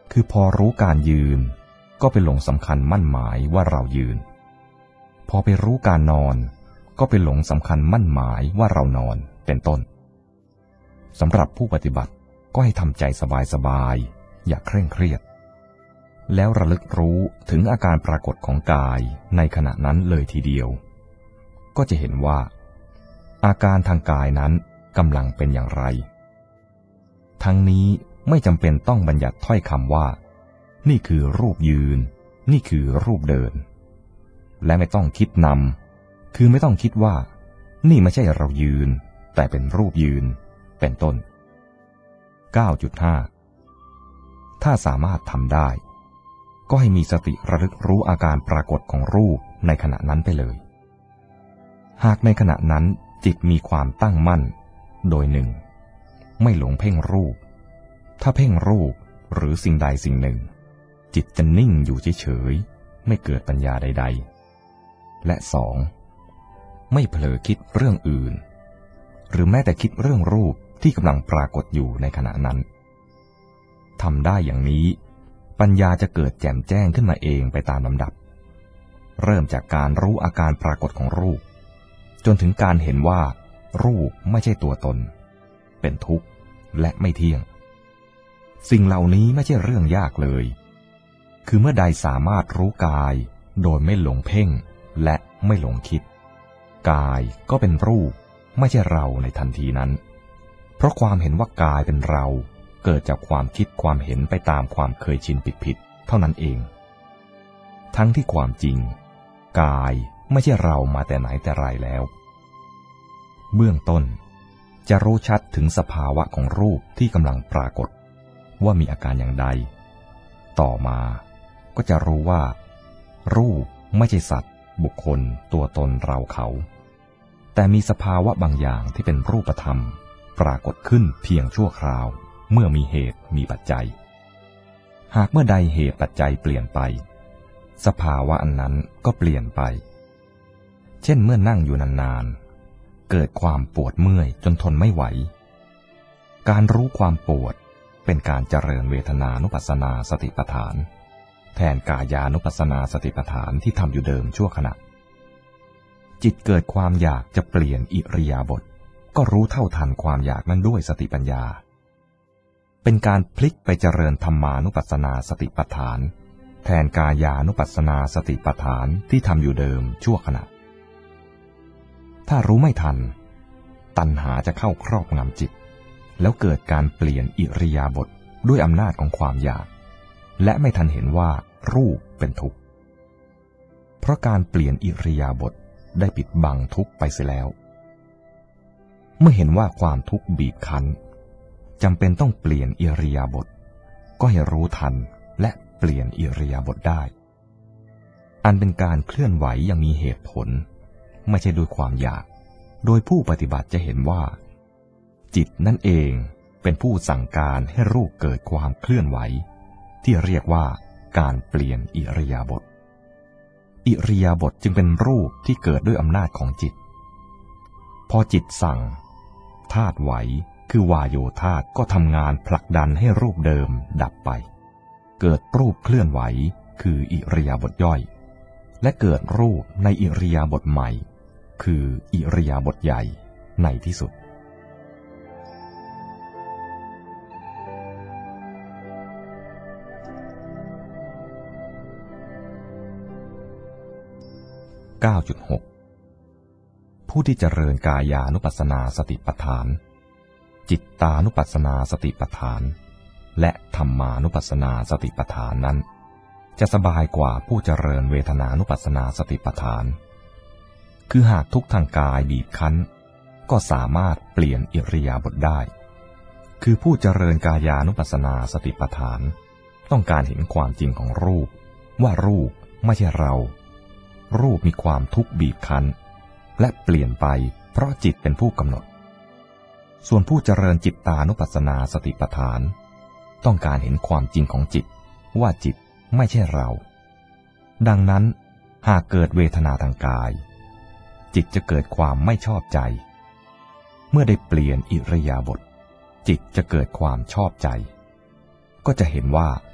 คือพอรู้การยืนก็ไปหลงสำคัญมั่นหมายว่าเรายืนพอไปรู้การนอนก็ไปหลงสำคัญมั่นหมายว่าเรานอนเป็นต้นสำหรับผู้ปฏิบัติก็ให้ทำใจสบายๆอย่าเคร่งเครียดแล้วระลึกรู้ถึงอาการปรากฏของกายในขณะนั้นเลยทีเดียวก็จะเห็นว่าอาการทางกายนั้นกำลังเป็นอย่างไรทั้งนี้ไม่จำเป็นต้องบัญญัติถ้อยคำว่านี่คือรูปยืนนี่คือรูปเดินและไม่ต้องคิดนำคือไม่ต้องคิดว่านี่ไม่ใช่เรายืนแต่เป็นรูปยืนเป็นต้น เก้าจุดห้า ถ้าสามารถทำได้ก็ให้มีสติระลึกรู้อาการปรากฏของรูปในขณะนั้นไปเลยหากในขณะนั้นจิตมีความตั้งมั่นโดยหนึ่งไม่หลงเพ่งรูปถ้าเพ่งรูปหรือสิ่งใดสิ่งหนึ่งจิตจะนิ่งอยู่เฉยๆไม่เกิดปัญญาใดๆและสองไม่เผลอคิดเรื่องอื่นหรือแม้แต่คิดเรื่องรูปที่กำลังปรากฏอยู่ในขณะนั้นทำได้อย่างนี้ปัญญาจะเกิดแจ่มแจ้งขึ้นมาเองไปตามลำดับเริ่มจากการรู้อาการปรากฏของรูปจนถึงการเห็นว่ารูปไม่ใช่ตัวตนเป็นทุกข์และไม่เที่ยงสิ่งเหล่านี้ไม่ใช่เรื่องยากเลยคือเมื่อใดสามารถรู้กายโดยไม่หลงเพ่งและไม่หลงคิดกายก็เป็นรูปไม่ใช่เราในทันทีนั้นเพราะความเห็นว่ากายเป็นเราเกิดจากความคิดความเห็นไปตามความเคยชินผิดๆเท่านั้นเองทั้งที่ความจริงกายไม่ใช่เรามาแต่ไหนแต่ไรแล้วเบื้องต้นจะรู้ชัดถึงสภาวะของรูปที่กำลังปรากฏว่ามีอาการอย่างใดต่อมาก็จะรู้ว่ารูปไม่ใช่สัตว์บุคคลตัวตนเราเขาแต่มีสภาวะบางอย่างที่เป็นรูปธรรมปรากฏขึ้นเพียงชั่วคราวเมื่อมีเหตุมีปัจจัยหากเมื่อใดเหตุปัจจัยเปลี่ยนไปสภาวะอันนั้นก็เปลี่ยนไปเช่นเมื่อนั่งอยู่นานๆเกิดความปวดเมื่อยจนทนไม่ไหวการรู้ความปวดเป็นการเจริญเวทนานุปัสสนาสติปัฏฐานแทนกายานุปัสสนาสติปัฏฐานที่ทำอยู่เดิมชั่วขณะจิตเกิดความอยากจะเปลี่ยนอิริยาบถก็รู้เท่าทันความอยากนั้นด้วยสติปัญญาเป็นการพลิกไปเจริญธรรมานุปัสสนาสติปัฏฐานแทนกายานุปัสสนาสติปัฏฐานที่ทำอยู่เดิมชั่วขณะถ้ารู้ไม่ทันตัณหาจะเข้าครอบงำจิตแล้วเกิดการเปลี่ยนอิริยาบถด้วยอำนาจของความอยากและไม่ทันเห็นว่ารูปเป็นทุกข์เพราะการเปลี่ยนอิริยาบถได้ปิดบังทุกข์ไปเสียแล้วเมื่อเห็นว่าความทุกข์บีบคั้นจำเป็นต้องเปลี่ยนอิริยาบถก็ให้รู้ทันและเปลี่ยนอิริยาบถได้อันเป็นการเคลื่อนไหวอย่างมีเหตุผลไม่ใช่ด้วยความอยากโดยผู้ปฏิบัติจะเห็นว่าจิตนั่นเองเป็นผู้สั่งการให้รูปเกิดความเคลื่อนไหวที่เรียกว่าการเปลี่ยนอิริยาบถอิริยาบถจึงเป็นรูปที่เกิดด้วยอำนาจของจิตพอจิตสั่งธาตุไหวคือวายโยธาตุก็ทำงานผลักดันให้รูปเดิมดับไปเกิดรูปเคลื่อนไหวคืออิริยาบถย่อยและเกิดรูปในอิริยาบถใหม่คืออิริยาบถใหญ่ในที่สุดเก้าจุดหก ผู้ที่เจริญกายานุปัสสนาสติปัฏฐานจิตตานุปัสสนาสติปัฏฐานและธรรมานุปัสสนาสติปัฏฐานนั้นจะสบายกว่าผู้เจริญเวทนานุปัสสนาสติปัฏฐานคือหากทุกข์ทางกายบีบคั้นก็สามารถเปลี่ยนอิริยาบถได้คือผู้เจริญกายานุปัสสนาสติปัฏฐานต้องการเห็นความจริงของรูปว่ารูปไม่ใช่เรารูปมีความทุกข์บีบคั้นและเปลี่ยนไปเพราะจิตเป็นผู้กำหนดส่วนผู้เจริญจิตตานุปัสสนาสติปัฏฐานต้องการเห็นความจริงของจิตว่าจิตไม่ใช่เราดังนั้นหากเกิดเวทนาทางกายจิตจะเกิดความไม่ชอบใจเมื่อได้เปลี่ยนอิริยาบถจิตจะเกิดความชอบใจก็จะเห็นว่า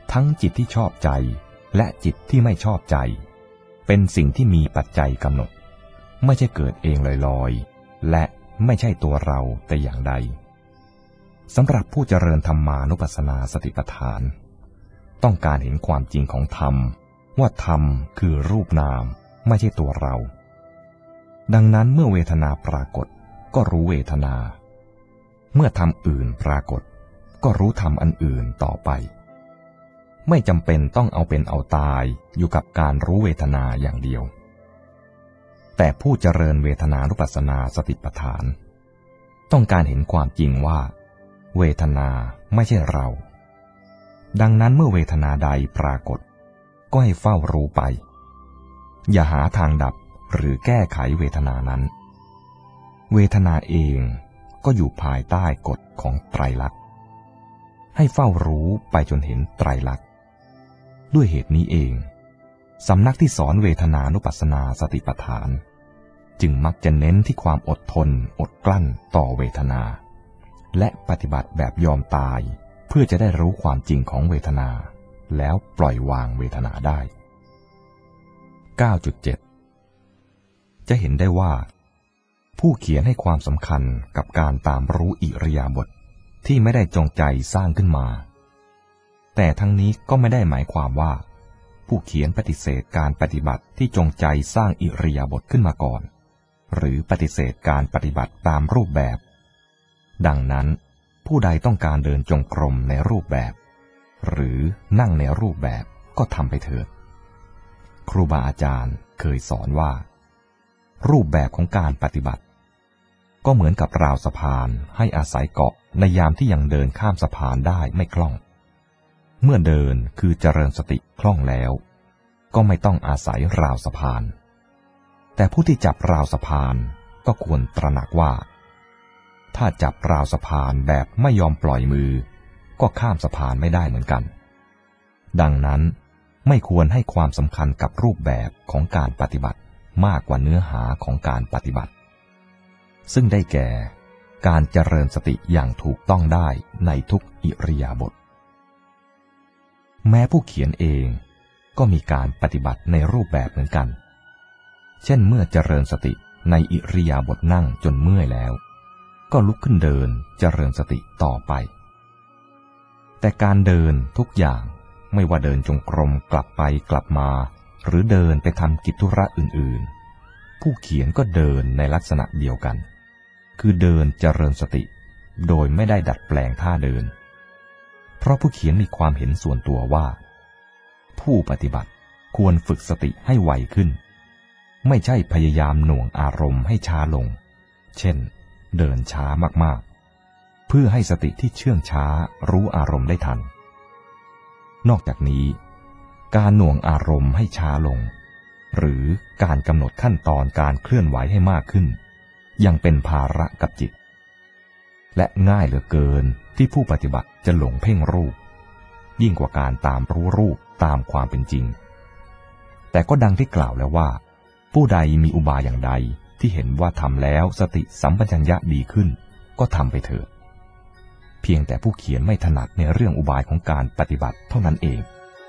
ทั้งจิตที่ชอบใจและจิตที่ไม่ชอบใจเป็นสิ่งที่มีปัจจัยกำหนดไม่ใช่เกิดเองลอยๆและไม่ใช่ตัวเราแต่อย่างใดสำหรับผู้เจริญธรรมานุปัสสนาสติปัฏฐานต้องการเห็นความจริงของธรรมว่าธรรมคือรูปนามไม่ใช่ตัวเราดังนั้นเมื่อเวทนาปรากฏก็รู้เวทนาเมื่อธรรมอื่นปรากฏก็รู้ธรรมอันอื่นต่อไปไม่จำเป็นต้องเอาเป็นเอาตายอยู่กับการรู้เวทนาอย่างเดียวแต่ผู้เจริญเวทนานุปัสสนาสติปัฏฐานต้องการเห็นความจริงว่าเวทนาไม่ใช่เราดังนั้นเมื่อเวทนาใดปรากฏก็ให้เฝ้ารู้ไปอย่าหาทางดับหรือแก้ไขเวทนานั้นเวทนาเองก็อยู่ภายใต้กฎของไตรลักษณ์ให้เฝ้ารู้ไปจนเห็นไตรลักษณ์ด้วยเหตุนี้เองสำนักที่สอนเวทนานุปัสสนาสติปัฏฐานจึงมักจะเน้นที่ความอดทนอดกลั้นต่อเวทนาและปฏิบัติแบบยอมตายเพื่อจะได้รู้ความจริงของเวทนาแล้วปล่อยวางเวทนาได้ เก้าจุดเจ็ด จะเห็นได้ว่าผู้เขียนให้ความสำคัญกับการตามรู้อิริยาบถที่ไม่ได้จงใจสร้างขึ้นมาแต่ทั้งนี้ก็ไม่ได้หมายความว่าผู้เขียนปฏิเสธการปฏิบัติที่จงใจสร้างอิริยาบถขึ้นมาก่อนหรือปฏิเสธการปฏิบัติตามรูปแบบดังนั้นผู้ใดต้องการเดินจงกรมในรูปแบบหรือนั่งในรูปแบบก็ทำไปเถิดครูบาอาจารย์เคยสอนว่ารูปแบบของการปฏิบัติก็เหมือนกับราวสะพานให้อาศัยเกาะในยามที่ยังเดินข้ามสะพานได้ไม่คล่องเมื่อเดินคือเจริญสติคล่องแล้วก็ไม่ต้องอาศัยราวสะพานแต่ผู้ที่จับราวสะพานก็ควรตระหนักว่าถ้าจับราวสะพานแบบไม่ยอมปล่อยมือก็ข้ามสะพานไม่ได้เหมือนกันดังนั้นไม่ควรให้ความสำคัญกับรูปแบบของการปฏิบัติมากกว่าเนื้อหาของการปฏิบัติซึ่งได้แก่การเจริญสติอย่างถูกต้องได้ในทุกอิริยาบถแม้ผู้เขียนเองก็มีการปฏิบัติในรูปแบบเหมือนกันเช่นเมื่อเจริญสติในอิริยาบถนั่งจนเมื่อยแล้วก็ลุกขึ้นเดินเจริญสติต่อไปแต่การเดินทุกอย่างไม่ว่าเดินจงกรมกลับไปกลับมาหรือเดินไปทำกิจธุระอื่นๆผู้เขียนก็เดินในลักษณะเดียวกันคือเดินเจริญสติโดยไม่ได้ดัดแปลงท่าเดินเพราะผู้เขียนมีความเห็นส่วนตัวว่าผู้ปฏิบัติควรฝึกสติให้ไวขึ้นไม่ใช่พยายามหน่วงอารมณ์ให้ช้าลงเช่นเดินช้ามากๆเพื่อให้สติที่เชื่องช้ารู้อารมณ์ได้ทันนอกจากนี้การหน่วงอารมณ์ให้ช้าลงหรือการกำหนดขั้นตอนการเคลื่อนไหวให้มากขึ้นยังเป็นภาระกับจิตและง่ายเหลือเกินที่ผู้ปฏิบัติจะหลงเพ่งรูปยิ่งกว่าการตามรู้รูปตามความเป็นจริงแต่ก็ดังที่กล่าวแล้วว่าผู้ใดมีอุบายอย่างใดที่เห็นว่าทำแล้วสติสัมปชัญญะดีขึ้นก็ทำไปเถิดเพียงแต่ผู้เขียนไม่ถนัดในเรื่องอุบายของการปฏิบัติเท่านั้นเอง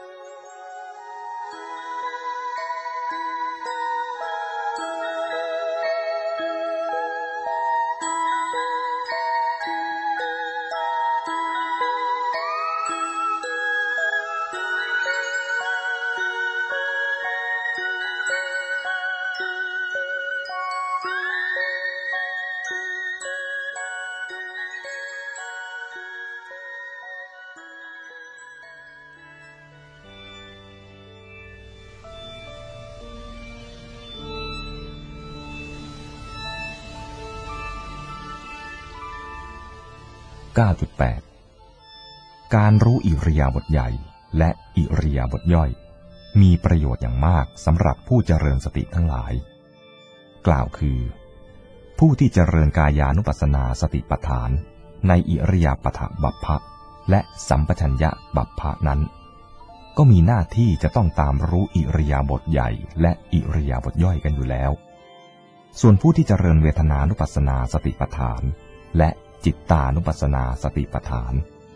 เก้าจุดแปด การรู้อิริยาบถใหญ่และอิริยาบถย่อยมีประโยชน์อย่างมากสำหรับผู้เจริญสติทั้งหลายกล่าวคือผู้ที่เจริญกายานุปัสสนาสติปัฏฐานในอิริยาบถบัพพะและสัมปชัญญะบัพพะนั้นก็มีหน้าที่จะต้องตามรู้อิริยาบถใหญ่และอิริยาบถย่อยกันอยู่แล้วส่วนผู้ที่เจริญเวทนานุปัสสนาสติปัฏฐานและจิตตานุปัสสนาสติปัฏฐาน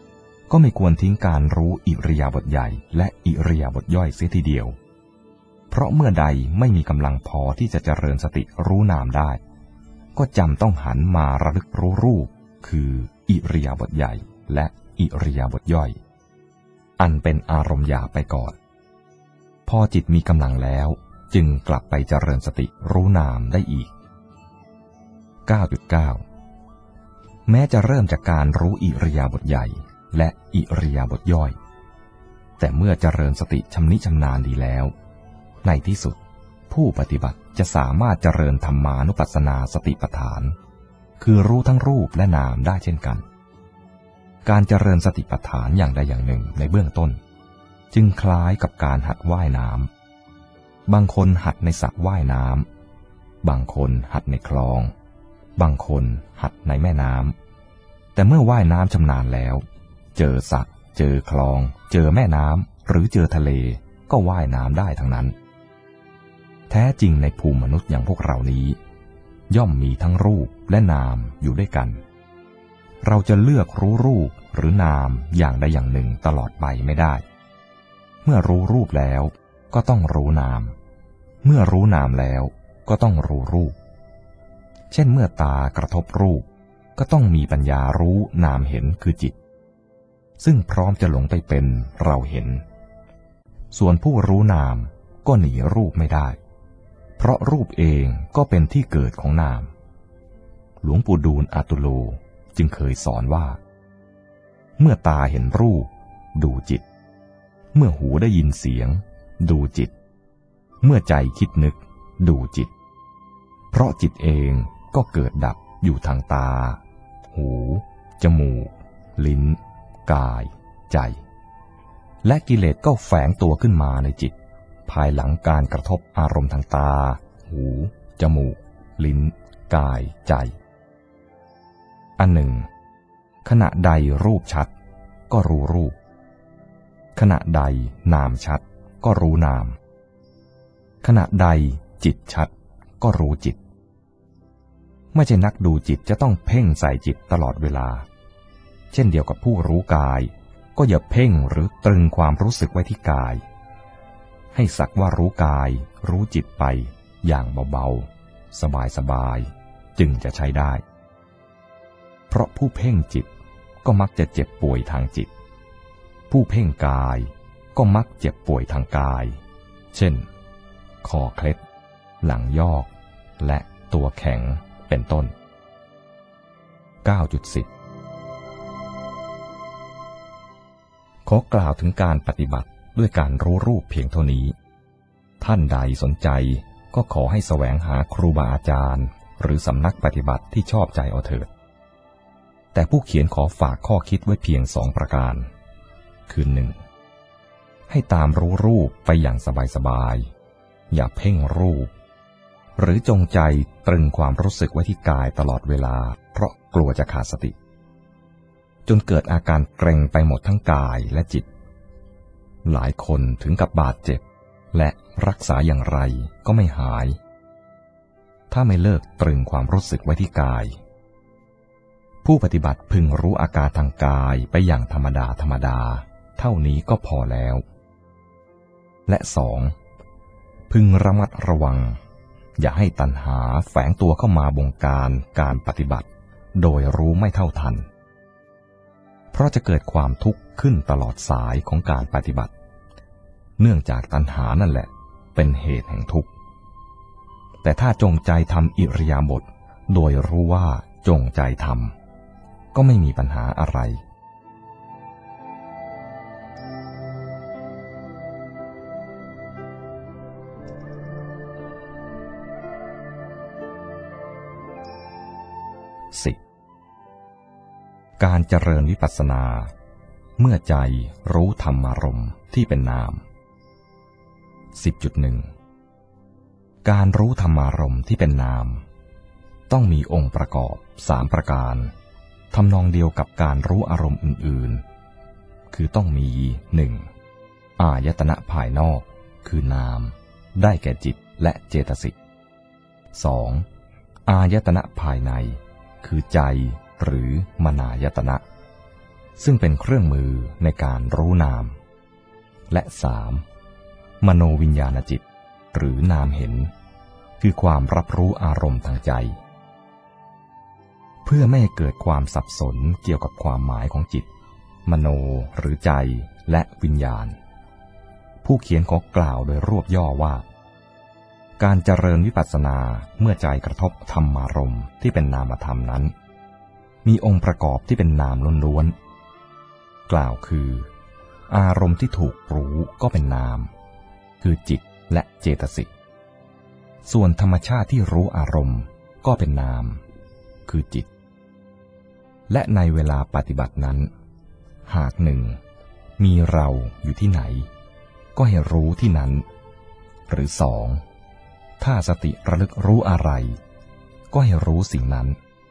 ก็ไม่ควรทิ้งการรู้อิริยาบถใหญ่และอิริยาบถย่อยเสียทีเดียวเพราะเมื่อใดไม่มีกำลังพอที่จะเจริญสติรู้นามได้ก็จำต้องหันมาระลึกรู้รูปคืออิริยาบถใหญ่และอิริยาบถย่อยอันเป็นอารมณ์หยาบไปก่อนพอจิตมีกำลังแล้วจึงกลับไปเจริญสติรู้นามได้อีก เก้าจุดเก้า แม้จะเริ่มจากการรู้อิริยาบถใหญ่และอิริยาบถย่อยแต่เมื่อเจริญสติชำนิชำนาญดีแล้วในที่สุดผู้ปฏิบัติจะสามารถเจริญธรรมานุปัสสนาสติปัฏฐานคือรู้ทั้งรูปและนามได้เช่นกันการเจริญสติปัฏฐานอย่างใดอย่างหนึ่งในเบื้องต้นจึงคล้ายกับการหัดว่ายน้ำบางคนหัดในสระว่ายน้ำบางคนหัดในคลองบางคนหัดในแม่น้ำแต่เมื่อว่ายน้ำชำนาญแล้วเจอสระเจอคลองเจอแม่น้ำหรือเจอทะเลก็ว่ายน้ำได้ทั้งนั้นแท้จริงในภูมิมนุษย์อย่างพวกเรานี้ย่อมมีทั้งรูปและนามอยู่ด้วยกันเราจะเลือกรู้รูปหรือนามอย่างใดอย่างหนึ่งตลอดไปไม่ได้เมื่อรู้รูปแล้วก็ต้องรู้นามเมื่อรู้นามแล้วก็ต้องรู้รูปเช่นเมื่อตากระทบรูปก็ต้องมีปัญญารู้นามเห็นคือจิตซึ่งพร้อมจะหลงไปเป็นเราเห็นส่วนผู้รู้นามก็หนีรูปไม่ได้เพราะรูปเองก็เป็นที่เกิดของนามหลวงปู่ดูลย์อาตุโลจึงเคยสอนว่าเมื่อตาเห็นรูปดูจิตเมื่อหูได้ยินเสียงดูจิตเมื่อใจคิดนึกดูจิตเพราะจิตเองก็เกิดดับอยู่ทางตาหูจมูกลิ้นกายใจและกิเลสก็แฝงตัวขึ้นมาในจิตภายหลังการกระทบอารมณ์ทางตาหูจมูกลิ้นกายใจอันหนึ่งขณะใดรูปชัดก็รู้รูปขณะใดนามชัดก็รู้นามขณะใดจิตชัดก็รู้จิตไม่ใช่นักดูจิตจะต้องเพ่งใส่จิตตลอดเวลาเช่นเดียวกับผู้รู้กายก็อย่าเพ่งหรือตรึงความรู้สึกไว้ที่กายให้สักว่ารู้กายรู้จิตไปอย่างเบาๆสบายๆจึงจะใช้ได้เพราะผู้เพ่งจิตก็มักจะเจ็บป่วยทางจิตผู้เพ่งกายก็มักเจ็บป่วยทางกายเช่นคอเคล็ดหลังยอกและตัวแข็งเป็นต้น เก้าจุดสิบ ขอกล่าวถึงการปฏิบัติด้วยการรู้รูปเพียงเท่านี้ท่านใดสนใจก็ขอให้แสวงหาครูบาอาจารย์หรือสำนักปฏิบัติที่ชอบใจเอาเถิดแต่ผู้เขียนขอฝากข้อคิดไว้เพียงสองประการคือหนึ่งให้ตามรู้รูปไปอย่างสบายๆอย่าเพ่งรูปหรือจงใจตรึงความรู้สึกไว้ที่กายตลอดเวลาเพราะกลัวจะขาดสติจนเกิดอาการเกร็งไปหมดทั้งกายและจิตหลายคนถึงกับบาดเจ็บและรักษาอย่างไรก็ไม่หายถ้าไม่เลิกตรึงความรู้สึกไว้ที่กายผู้ปฏิบัติพึงรู้อาการทางกายไปอย่างธรรมดาธรรมดาเท่านี้ก็พอแล้วและสองพึงระมัดระวังอย่าให้ตัณหาแฝงตัวเข้ามาบงการการปฏิบัติโดยรู้ไม่เท่าทันเพราะจะเกิดความทุกข์ขึ้นตลอดสายของการปฏิบัติเนื่องจากตัณหานั่นแหละเป็นเหตุแห่งทุกข์แต่ถ้าจงใจทำอิริยาบถโดยรู้ว่าจงใจทำก็ไม่มีปัญหาอะไรสิบการเจริญวิปัสสนาเมื่อใจรู้ธรรมารมณ์ที่เป็นนาม สิบจุดหนึ่ง การรู้ธรรมารมณ์ที่เป็นนามต้องมีองค์ประกอบสามประการทำนองเดียวกับการรู้อารมณ์อื่นๆคือต้องมีหนึ่งอายตนะภายนอกคือนามได้แก่จิตและเจตสิกสองอายตนะภายในคือใจหรือมนายตนะซึ่งเป็นเครื่องมือในการรู้นามและสามมโนวิญญาณจิตหรือนามเห็นคือความรับรู้อารมณ์ทางใจเพื่อไม่ให้เกิดความสับสนเกี่ยวกับความหมายของจิตมโนหรือใจและวิญญาณผู้เขียนขอกล่าวโดยรวบย่อว่าการเจริญวิปัสสนาเมื่อใจกระทบธรรมารมณ์ที่เป็นนามธรรมนั้นมีองค์ประกอบที่เป็นนามล้วนๆกล่าวคืออารมณ์ที่ถูกรู้ก็เป็นนามคือจิตและเจตสิกส่วนธรรมชาติที่รู้อารมณ์ก็เป็นนามคือจิตและในเวลาปฏิบัตินั้นหากหนึ่งมีเราอยู่ที่ไหนก็ให้รู้ที่นั้นหรือสองถ้าสติระลึกรู้อะไรก็ให้รู้สิ่งนั้น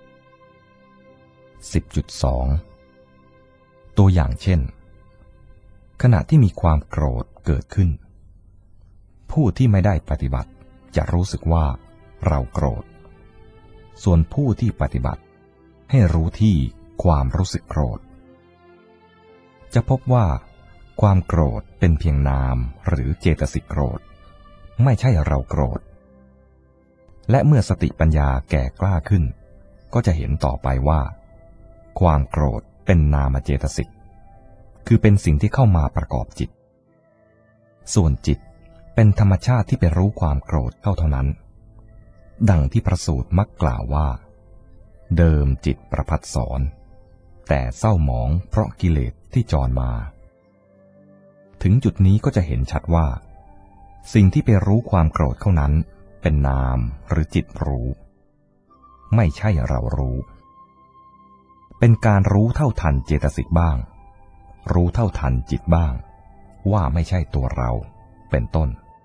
สิบจุดสอง ตัวอย่างเช่นขณะที่มีความโกรธเกิดขึ้นผู้ที่ไม่ได้ปฏิบัติจะรู้สึกว่าเราโกรธส่วนผู้ที่ปฏิบัติให้รู้ที่ความรู้สึกโกรธจะพบว่าความโกรธเป็นเพียงนามหรือเจตสิกโกรธไม่ใช่เราโกรธและเมื่อสติปัญญาแก่กล้าขึ้นก็จะเห็นต่อไปว่าความโกรธเป็นนามเจตสิกคือเป็นสิ่งที่เข้ามาประกอบจิตส่วนจิตเป็นธรรมชาติที่ไปรู้ความโกรธเท่าเท่านั้นดังที่พระสูตรมักกล่าวว่าเดิมจิตประพัดสอนแต่เศร้าหมองเพราะกิเลสที่จรมาถึงจุดนี้ก็จะเห็นชัดว่าสิ่งที่ไปรู้ความโกรธเท่านั้นเป็นนามหรือจิตรู้ไม่ใช่เรารู้เป็นการรู้เท่าทันเจตสิกบ้างรู้เท่าทันจิตบ้างว่าไม่ใช่ตัวเราเป็นต้น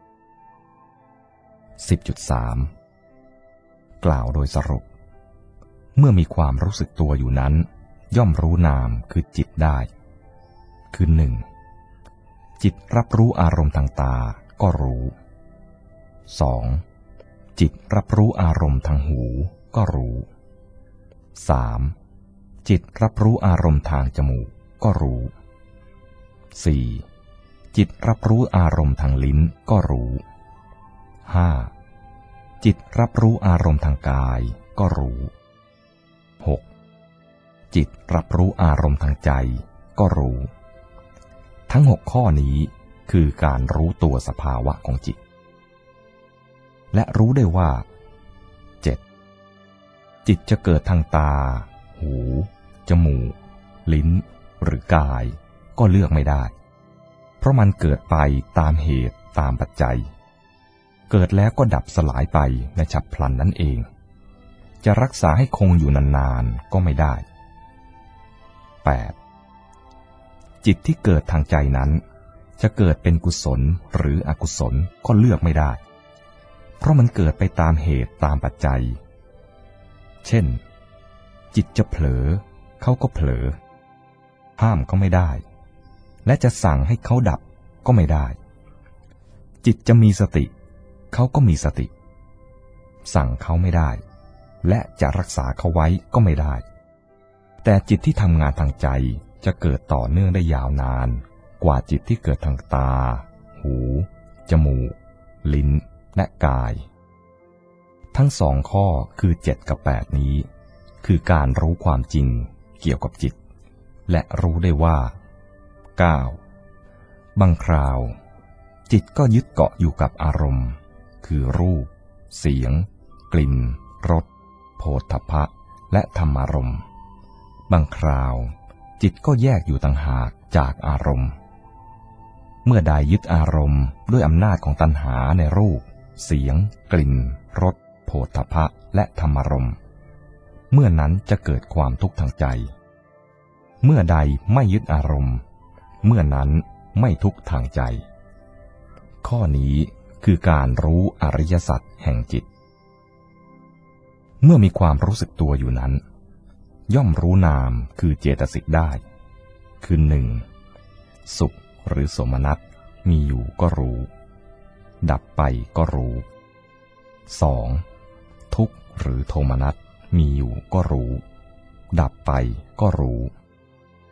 สิบจุดสาม กล่าวโดยสรุปเมื่อมีความรู้สึกตัวอยู่นั้นย่อมรู้นามคือจิตได้คือหนึ่งจิตรับรู้อารมณ์ทางตาก็รู้สองจิตรับรู้อารมณ์ทางหูก็รู้สามจิตรับรู้อารมณ์ทางจมูกก็รู้สี่จิตรับรู้อารมณ์ทางลิ้นก็รู้ห้าจิตรับรู้อารมณ์ทางกายก็รู้หกจิตรับรู้อารมณ์ทางใจก็รู้ทั้งหกข้อนี้คือการรู้ตัวสภาวะของจิตและรู้ได้ว่าเจ็ดจิตจะเกิดทางตาหูจมูกลิ้นหรือกายก็เลือกไม่ได้เพราะมันเกิดไปตามเหตุตามปัจจัยเกิดแล้วก็ดับสลายไปในฉับพลันนั่นเองจะรักษาให้คงอยู่นานๆก็ไม่ได้แปดจิตที่เกิดทางใจนั้นจะเกิดเป็นกุศลหรืออกุศลก็เลือกไม่ได้เพราะมันเกิดไปตามเหตุตามปัจจัยเช่นจิตจะเผลอเขาก็เผลอห้ามเขาไม่ได้และจะสั่งให้เขาดับก็ไม่ได้จิตจะมีสติเขาก็มีสติสั่งเขาไม่ได้และจะรักษาเขาไว้ก็ไม่ได้แต่จิตที่ทำงานทางใจจะเกิดต่อเนื่องได้ยาวนานกว่าจิตที่เกิดทางตาหูจมูกลิ้นและกายทั้งสองข้อคือเจ็ดกับแปดนี้คือการรู้ความจริงเกี่ยวกับจิตและรู้ได้ว่าเก้าบางคราวจิตก็ยึดเกาะอยู่กับอารมณ์คือรูปเสียงกลิ่นรสโผฏฐัพพะและธรรมารมณ์บางคราวจิตก็แยกอยู่ต่างหากจากอารมณ์เมื่อใดยึดอารมณ์ด้วยอำนาจของตัณหาในรูปเสียงกลิ่นรสโผฏฐัพพะและธรรมารมณ์เมื่อนั้นจะเกิดความทุกข์ทางใจเมื่อใดไม่ยึดอารมณ์เมื่อนั้นไม่ทุกข์ทางใจข้อนี้คือการรู้อริยสัจแห่งจิตเมื่อมีความรู้สึกตัวอยู่นั้นย่อมรู้นามคือเจตสิกได้คือหนึ่งสุขหรือโสมนัสมีอยู่ก็รู้ดับไปก็รู้สองทุกข์หรือโทมนัสมีอยู่ก็รู้ดับไปก็รู้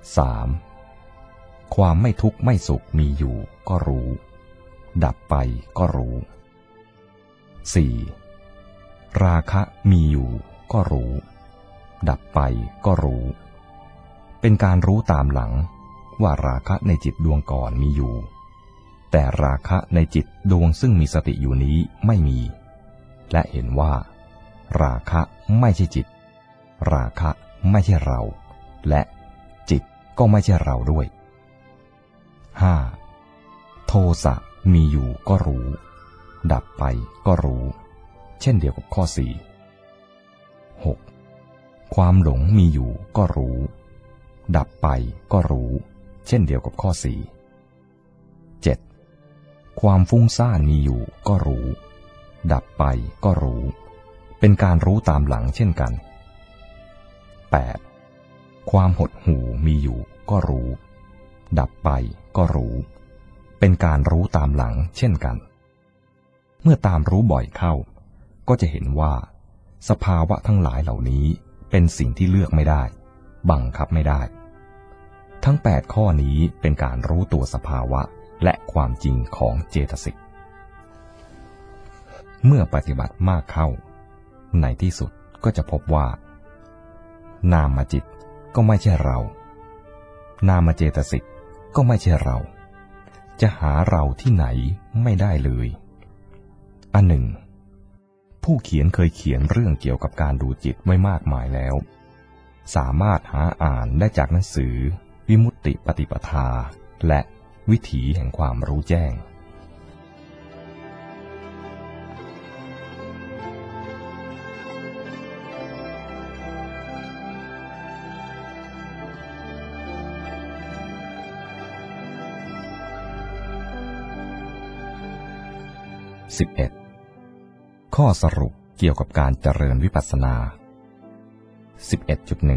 สาม ความไม่ทุกข์ไม่สุขมีอยู่ก็รู้ ดับไปก็รู้ สี่ ราคะมีอยู่ก็รู้ ดับไปก็รู้ เป็นการรู้ตามหลังว่าราคะในจิตดวงก่อนมีอยู่แต่ราคะในจิตดวงซึ่งมีสติอยู่นี้ไม่มีและเห็นว่าราคะไม่ใช่จิตราคะไม่ใช่เราและจิตก็ไม่ใช่เราด้วย ห้า โทสะมีอยู่ก็รู้ ดับไปก็รู้เช่นเดียวกับข้อสี่ หก ความหลงมีอยู่ก็รู้ ดับไปก็รู้เช่นเดียวกับข้อสี่ เจ็ด ความฟุ้งซ่านมีอยู่ก็รู้ ดับไปก็รู้เป็นการรู้ตามหลังเช่นกัน แปด ความหดหู่มีอยู่ก็รู้ ดับไปก็รู้เป็นการรู้ตามหลังเช่นกันเมื่อตามรู้บ่อยเข้าก็จะเห็นว่าสภาวะทั้งหลายเหล่านี้เป็นสิ่งที่เลือกไม่ได้บังคับไม่ได้ทั้งแปดข้อนี้เป็นการรู้ตัวสภาวะและความจริงของเจตสิกเมื่อปฏิบัติมากเข้าในที่สุดก็จะพบว่านามจิตก็ไม่ใช่เรานามเจตสิกก็ไม่ใช่เราจะหาเราที่ไหนไม่ได้เลยอันหนึ่งผู้เขียนเคยเขียนเรื่องเกี่ยวกับการดูจิตไว้มากมายแล้วสามารถหาอ่านได้จากหนังสือวิมุตติปฏิปทาและวิถีแห่งความรู้แจ้งสิบเอ็ด ข้อสรุปเกี่ยวกับการเจริญวิปัสสนา สิบเอ็ดจุดหนึ่ง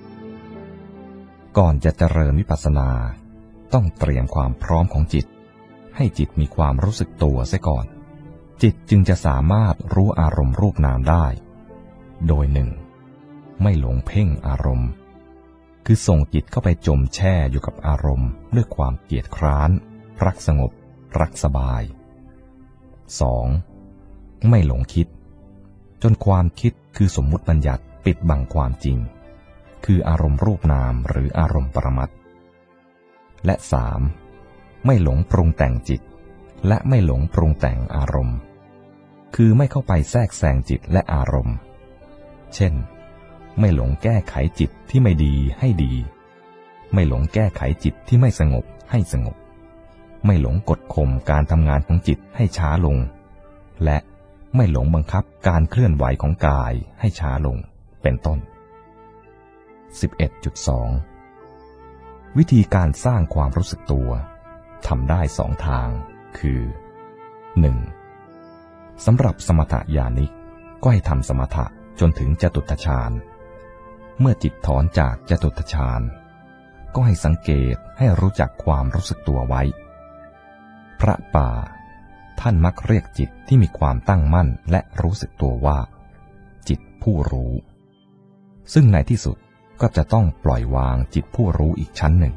ก่อนจะเจริญวิปัสสนาต้องเตรียมความพร้อมของจิตให้จิตมีความรู้สึกตัวเสียก่อนจิตจึงจะสามารถรู้อารมณ์รูปนามได้โดยหนึ่งไม่หลงเพ่งอารมณ์คือส่งจิตเข้าไปจมแช่อยู่กับอารมณ์ด้วยความเกียจคร้านรักสงบรักสบายสองไม่หลงคิดจนความคิดคือสมมุติบัญญัติปิดบังความจริงคืออารมณ์รูปนามหรืออารมณ์ปรมัตถ์และสามไม่หลงปรุงแต่งจิตและไม่หลงปรุงแต่งอารมณ์คือไม่เข้าไปแทรกแซงจิตและอารมณ์เช่นไม่หลงแก้ไขจิตที่ไม่ดีให้ดีไม่หลงแก้ไขจิตที่ไม่สงบให้สงบไม่หลงกดข่มการทำงานของจิตให้ช้าลงและไม่หลงบังคับการเคลื่อนไหวของกายให้ช้าลงเป็นต้น สิบเอ็ดจุดสอง วิธีการสร้างความรู้สึกตัวทำได้สองทางคือ หนึ่ง สำหรับสมถญาณิกก็ให้ทำสมถะจนถึงจตุตถฌานเมื่อจิตถอนจากจตุตถฌานก็ให้สังเกตให้รู้จักความรู้สึกตัวไว้พระป่าท่านมักเรียกจิตที่มีความตั้งมั่นและรู้สึกตัวว่าจิตผู้รู้ซึ่งในที่สุดก็จะต้องปล่อยวางจิตผู้รู้อีกชั้นหนึ่ง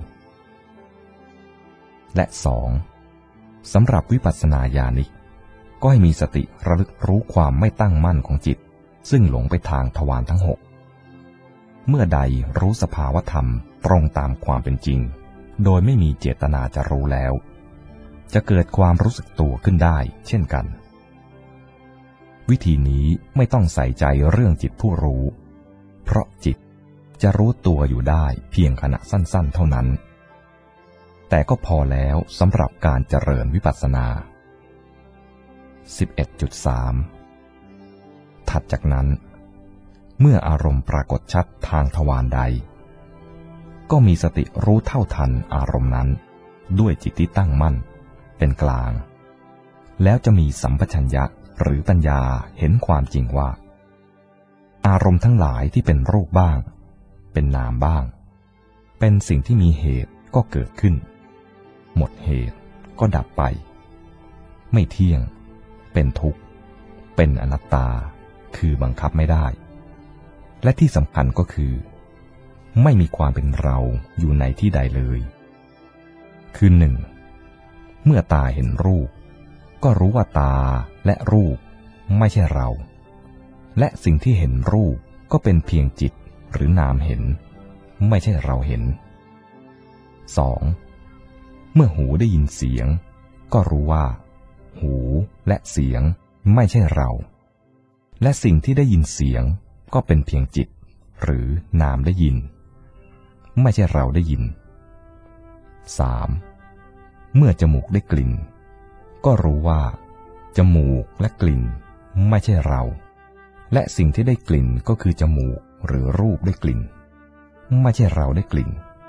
และสองสำหรับวิปัสสนาญาณิกก็ให้มีสติระลึกรู้ความไม่ตั้งมั่นของจิตซึ่งหลงไปทางทวารทั้งหกเมื่อใดรู้สภาวธรรมตรงตามความเป็นจริงโดยไม่มีเจตนาจะรู้แล้วจะเกิดความรู้สึกตัวขึ้นได้เช่นกันวิธีนี้ไม่ต้องใส่ใจเรื่องจิตผู้รู้เพราะจิตจะรู้ตัวอยู่ได้เพียงขณะสั้นๆเท่านั้นแต่ก็พอแล้วสำหรับการเจริญวิปัสสนา สิบเอ็ดจุดสาม ถัดจากนั้นเมื่ออารมณ์ปรากฏชัดทางทวารใดก็มีสติรู้เท่าทันอารมณ์นั้นด้วยจิตที่ตั้งมั่นเป็นกลางแล้วจะมีสัมปชัญญะหรือปัญญาเห็นความจริงว่าอารมณ์ทั้งหลายที่เป็นรูปบ้างเป็นนามบ้างเป็นสิ่งที่มีเหตุก็เกิดขึ้นหมดเหตุก็ดับไปไม่เที่ยงเป็นทุกข์เป็นอนัตตาคือบังคับไม่ได้และที่สำคัญก็คือไม่มีความเป็นเราอยู่ในที่ใดเลยคือหนึ่งเมื่อตาเห็นรูปก็รู้ว่าตาและรูปไม่ใช่เราและสิ่งที่เห็นรูปก็เป็นเพียงจิตหรือนามเห็นไม่ใช่เราเห็น สอง. เมื่อหูได้ยินเสียงก็รู้ว่าหูและเสียงไม่ใช่เราและสิ่งที่ได้ยินเสียงก็เป็นเพียงจิตหรือนามได้ยินไม่ใช่เราได้ยิน สาม. เมื่อจมูกได้กลิ่นก็รู้ว่าจมูกและกลิ่นไม่ใช่เราและสิ่งที่ได้กลิ่นก็คือจมูกหรือรูปได้กลิ่นไม่ใช่เราได้กลิ่น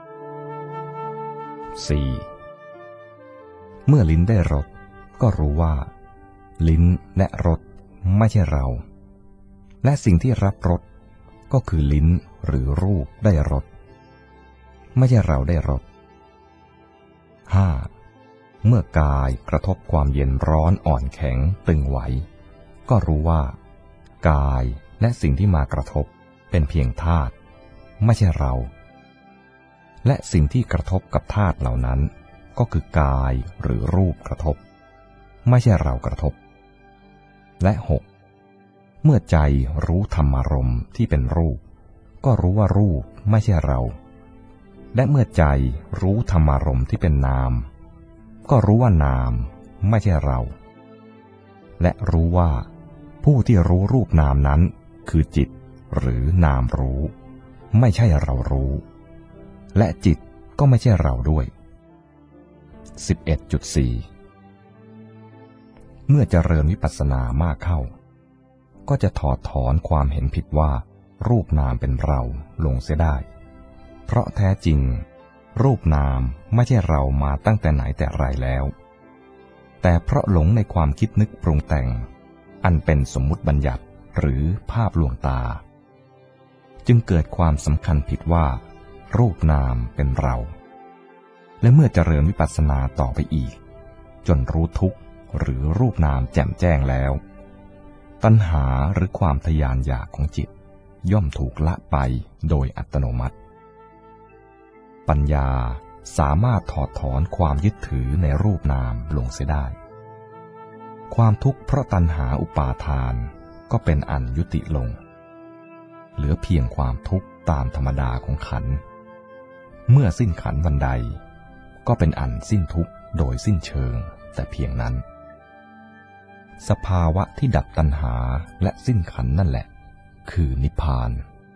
สี่. เมื่อลิ้นได้รสก็รู้ว่าลิ้นและรสไม่ใช่เราและสิ่งที่รับรสก็คือลิ้นหรือรูปได้รสไม่ใช่เราได้รส ห้า. เมื่อกายกระทบความเย็นร้อนอ่อนแข็งตึงไหวก็รู้ว่ากายและสิ่งที่มากระทบเป็นเพียงธาตุไม่ใช่เราและสิ่งที่กระทบกับธาตุเหล่านั้นก็คือกายหรือรูปกระทบไม่ใช่เรากระทบและ หก. เมื่อใจรู้ธรรมารมณ์ที่เป็นรูปก็รู้ว่ารูปไม่ใช่เราและเมื่อใจรู้ธรรมารมณ์ที่เป็นนามก็รู้ว่านามไม่ใช่เราและรู้ว่าผู้ที่รู้รูปนามนั้นคือจิตหรือนามรู้ไม่ใช่เรารู้และจิตก็ไม่ใช่เราด้วย สิบเอ็ดจุดสี่ เมื่อเจริญวิปัสสนามากเข้าก็จะถอดถอนความเห็นผิดว่ารูปนามเป็นเราลงเสียได้เพราะแท้จริงรูปนามไม่ใช่เรามาตั้งแต่ไหนแต่ไรแล้วแต่เพราะหลงในความคิดนึกปรุงแต่งอันเป็นสมมุติบัญญัติหรือภาพลวงตาจึงเกิดความสำคัญผิดว่ารูปนามเป็นเราและเมื่อเจริญวิปัสสนาต่อไปอีกจนรู้ทุกข์หรือรูปนามแจ่มแจ้งแล้วตัณหาหรือความทยานอยากของจิตย่อมถูกละไปโดยอัตโนมัติปัญญาสามารถถอดถอนความยึดถือในรูปนามลงเสียได้ความทุกข์เพราะตัณหาอุปาทานก็เป็นอันยุติลงเหลือเพียงความทุกข์ตามธรรมดาของขันธ์เมื่อสิ้นขันธ์วันใดก็เป็นอันสิ้นทุกข์โดยสิ้นเชิงแต่เพียงนั้นสภาวะที่ดับตัณหาและสิ้นขันธ์นั่นแหละคือนิพพาน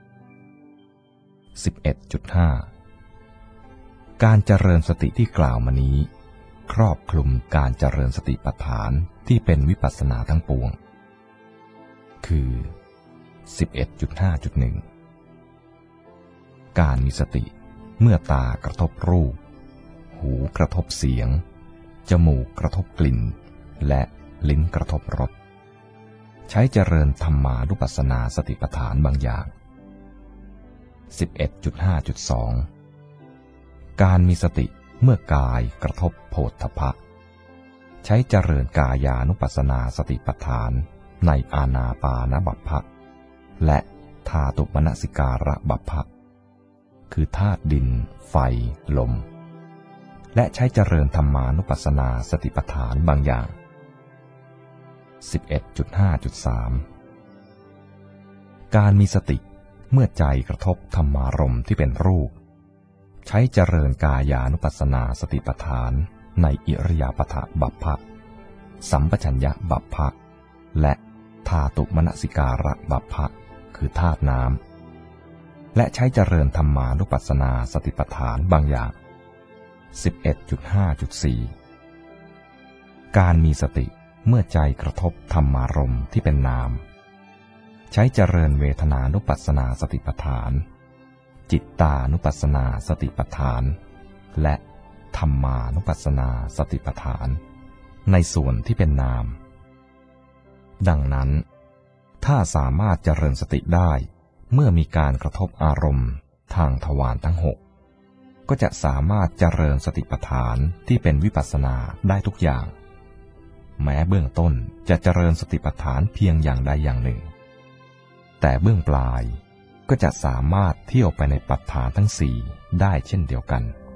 สิบเอ็ดจุดห้า การเจริญสติที่กล่าวมานี้ครอบคลุมการเจริญสติปัฏฐานที่เป็นวิปัสสนาทั้งปวงคือ สิบเอ็ดจุดห้าจุดหนึ่ง การมีสติเมื่อตากระทบรูปหูกระทบเสียงจมูกกระทบกลิ่นและลิ้นกระทบรสใช้เจริญธรรมานุปัสสนาสติปัฏฐานบางอย่าง สิบเอ็ดจุดห้าจุดสอง การมีสติเมื่อกายกระทบโผฏฐัพพะใช้เจริญกายานุปัสสนาสติปัฏฐานในอานาปานบัพพะและธาตุมนสิการะบัพพะคือธาตุดินไฟลมและใช้เจริญธรรมานุปัสสนาสติปัฏฐานบางอย่าง สิบเอ็ดจุดห้าจุดสาม การมีสติเมื่อใจกระทบธรรมารมณ์ที่เป็นรูปใช้เจริญกายานุปัสสนาสติปัฏฐานในอิริยาบถบัพพะสัมปชัญญะบัพพะและธาตุมนสิการะบัพพะคือธาตุน้ำและใช้เจริญธรรมานุปัสสนาสติปัฏฐานบางอย่าง สิบเอ็ดจุดห้าจุดสี่ การมีสติเมื่อใจกระทบธรรมารมณ์ที่เป็นนามใช้เจริญเวทนานุปัสสนาสติปัฏฐานจิตตานุปัสสนาสติปัฏฐานและธรรมานุปัสสนาสติปัฏฐานในส่วนที่เป็นนามดังนั้นถ้าสามารถเจริญสติได้เมื่อมีการกระทบอารมณ์ทางทวารทั้งหกก็จะสามารถเจริญสติปัฏฐานที่เป็นวิปัสสนาได้ทุกอย่างแม้เบื้องต้นจะเจริญสติปัฏฐานเพียงอย่างใดอย่างหนึ่งแต่เบื้องปลายก็จะสามารถเที่ยวไปในปัฏฐานทั้งสี่ได้เช่นเดียวกัน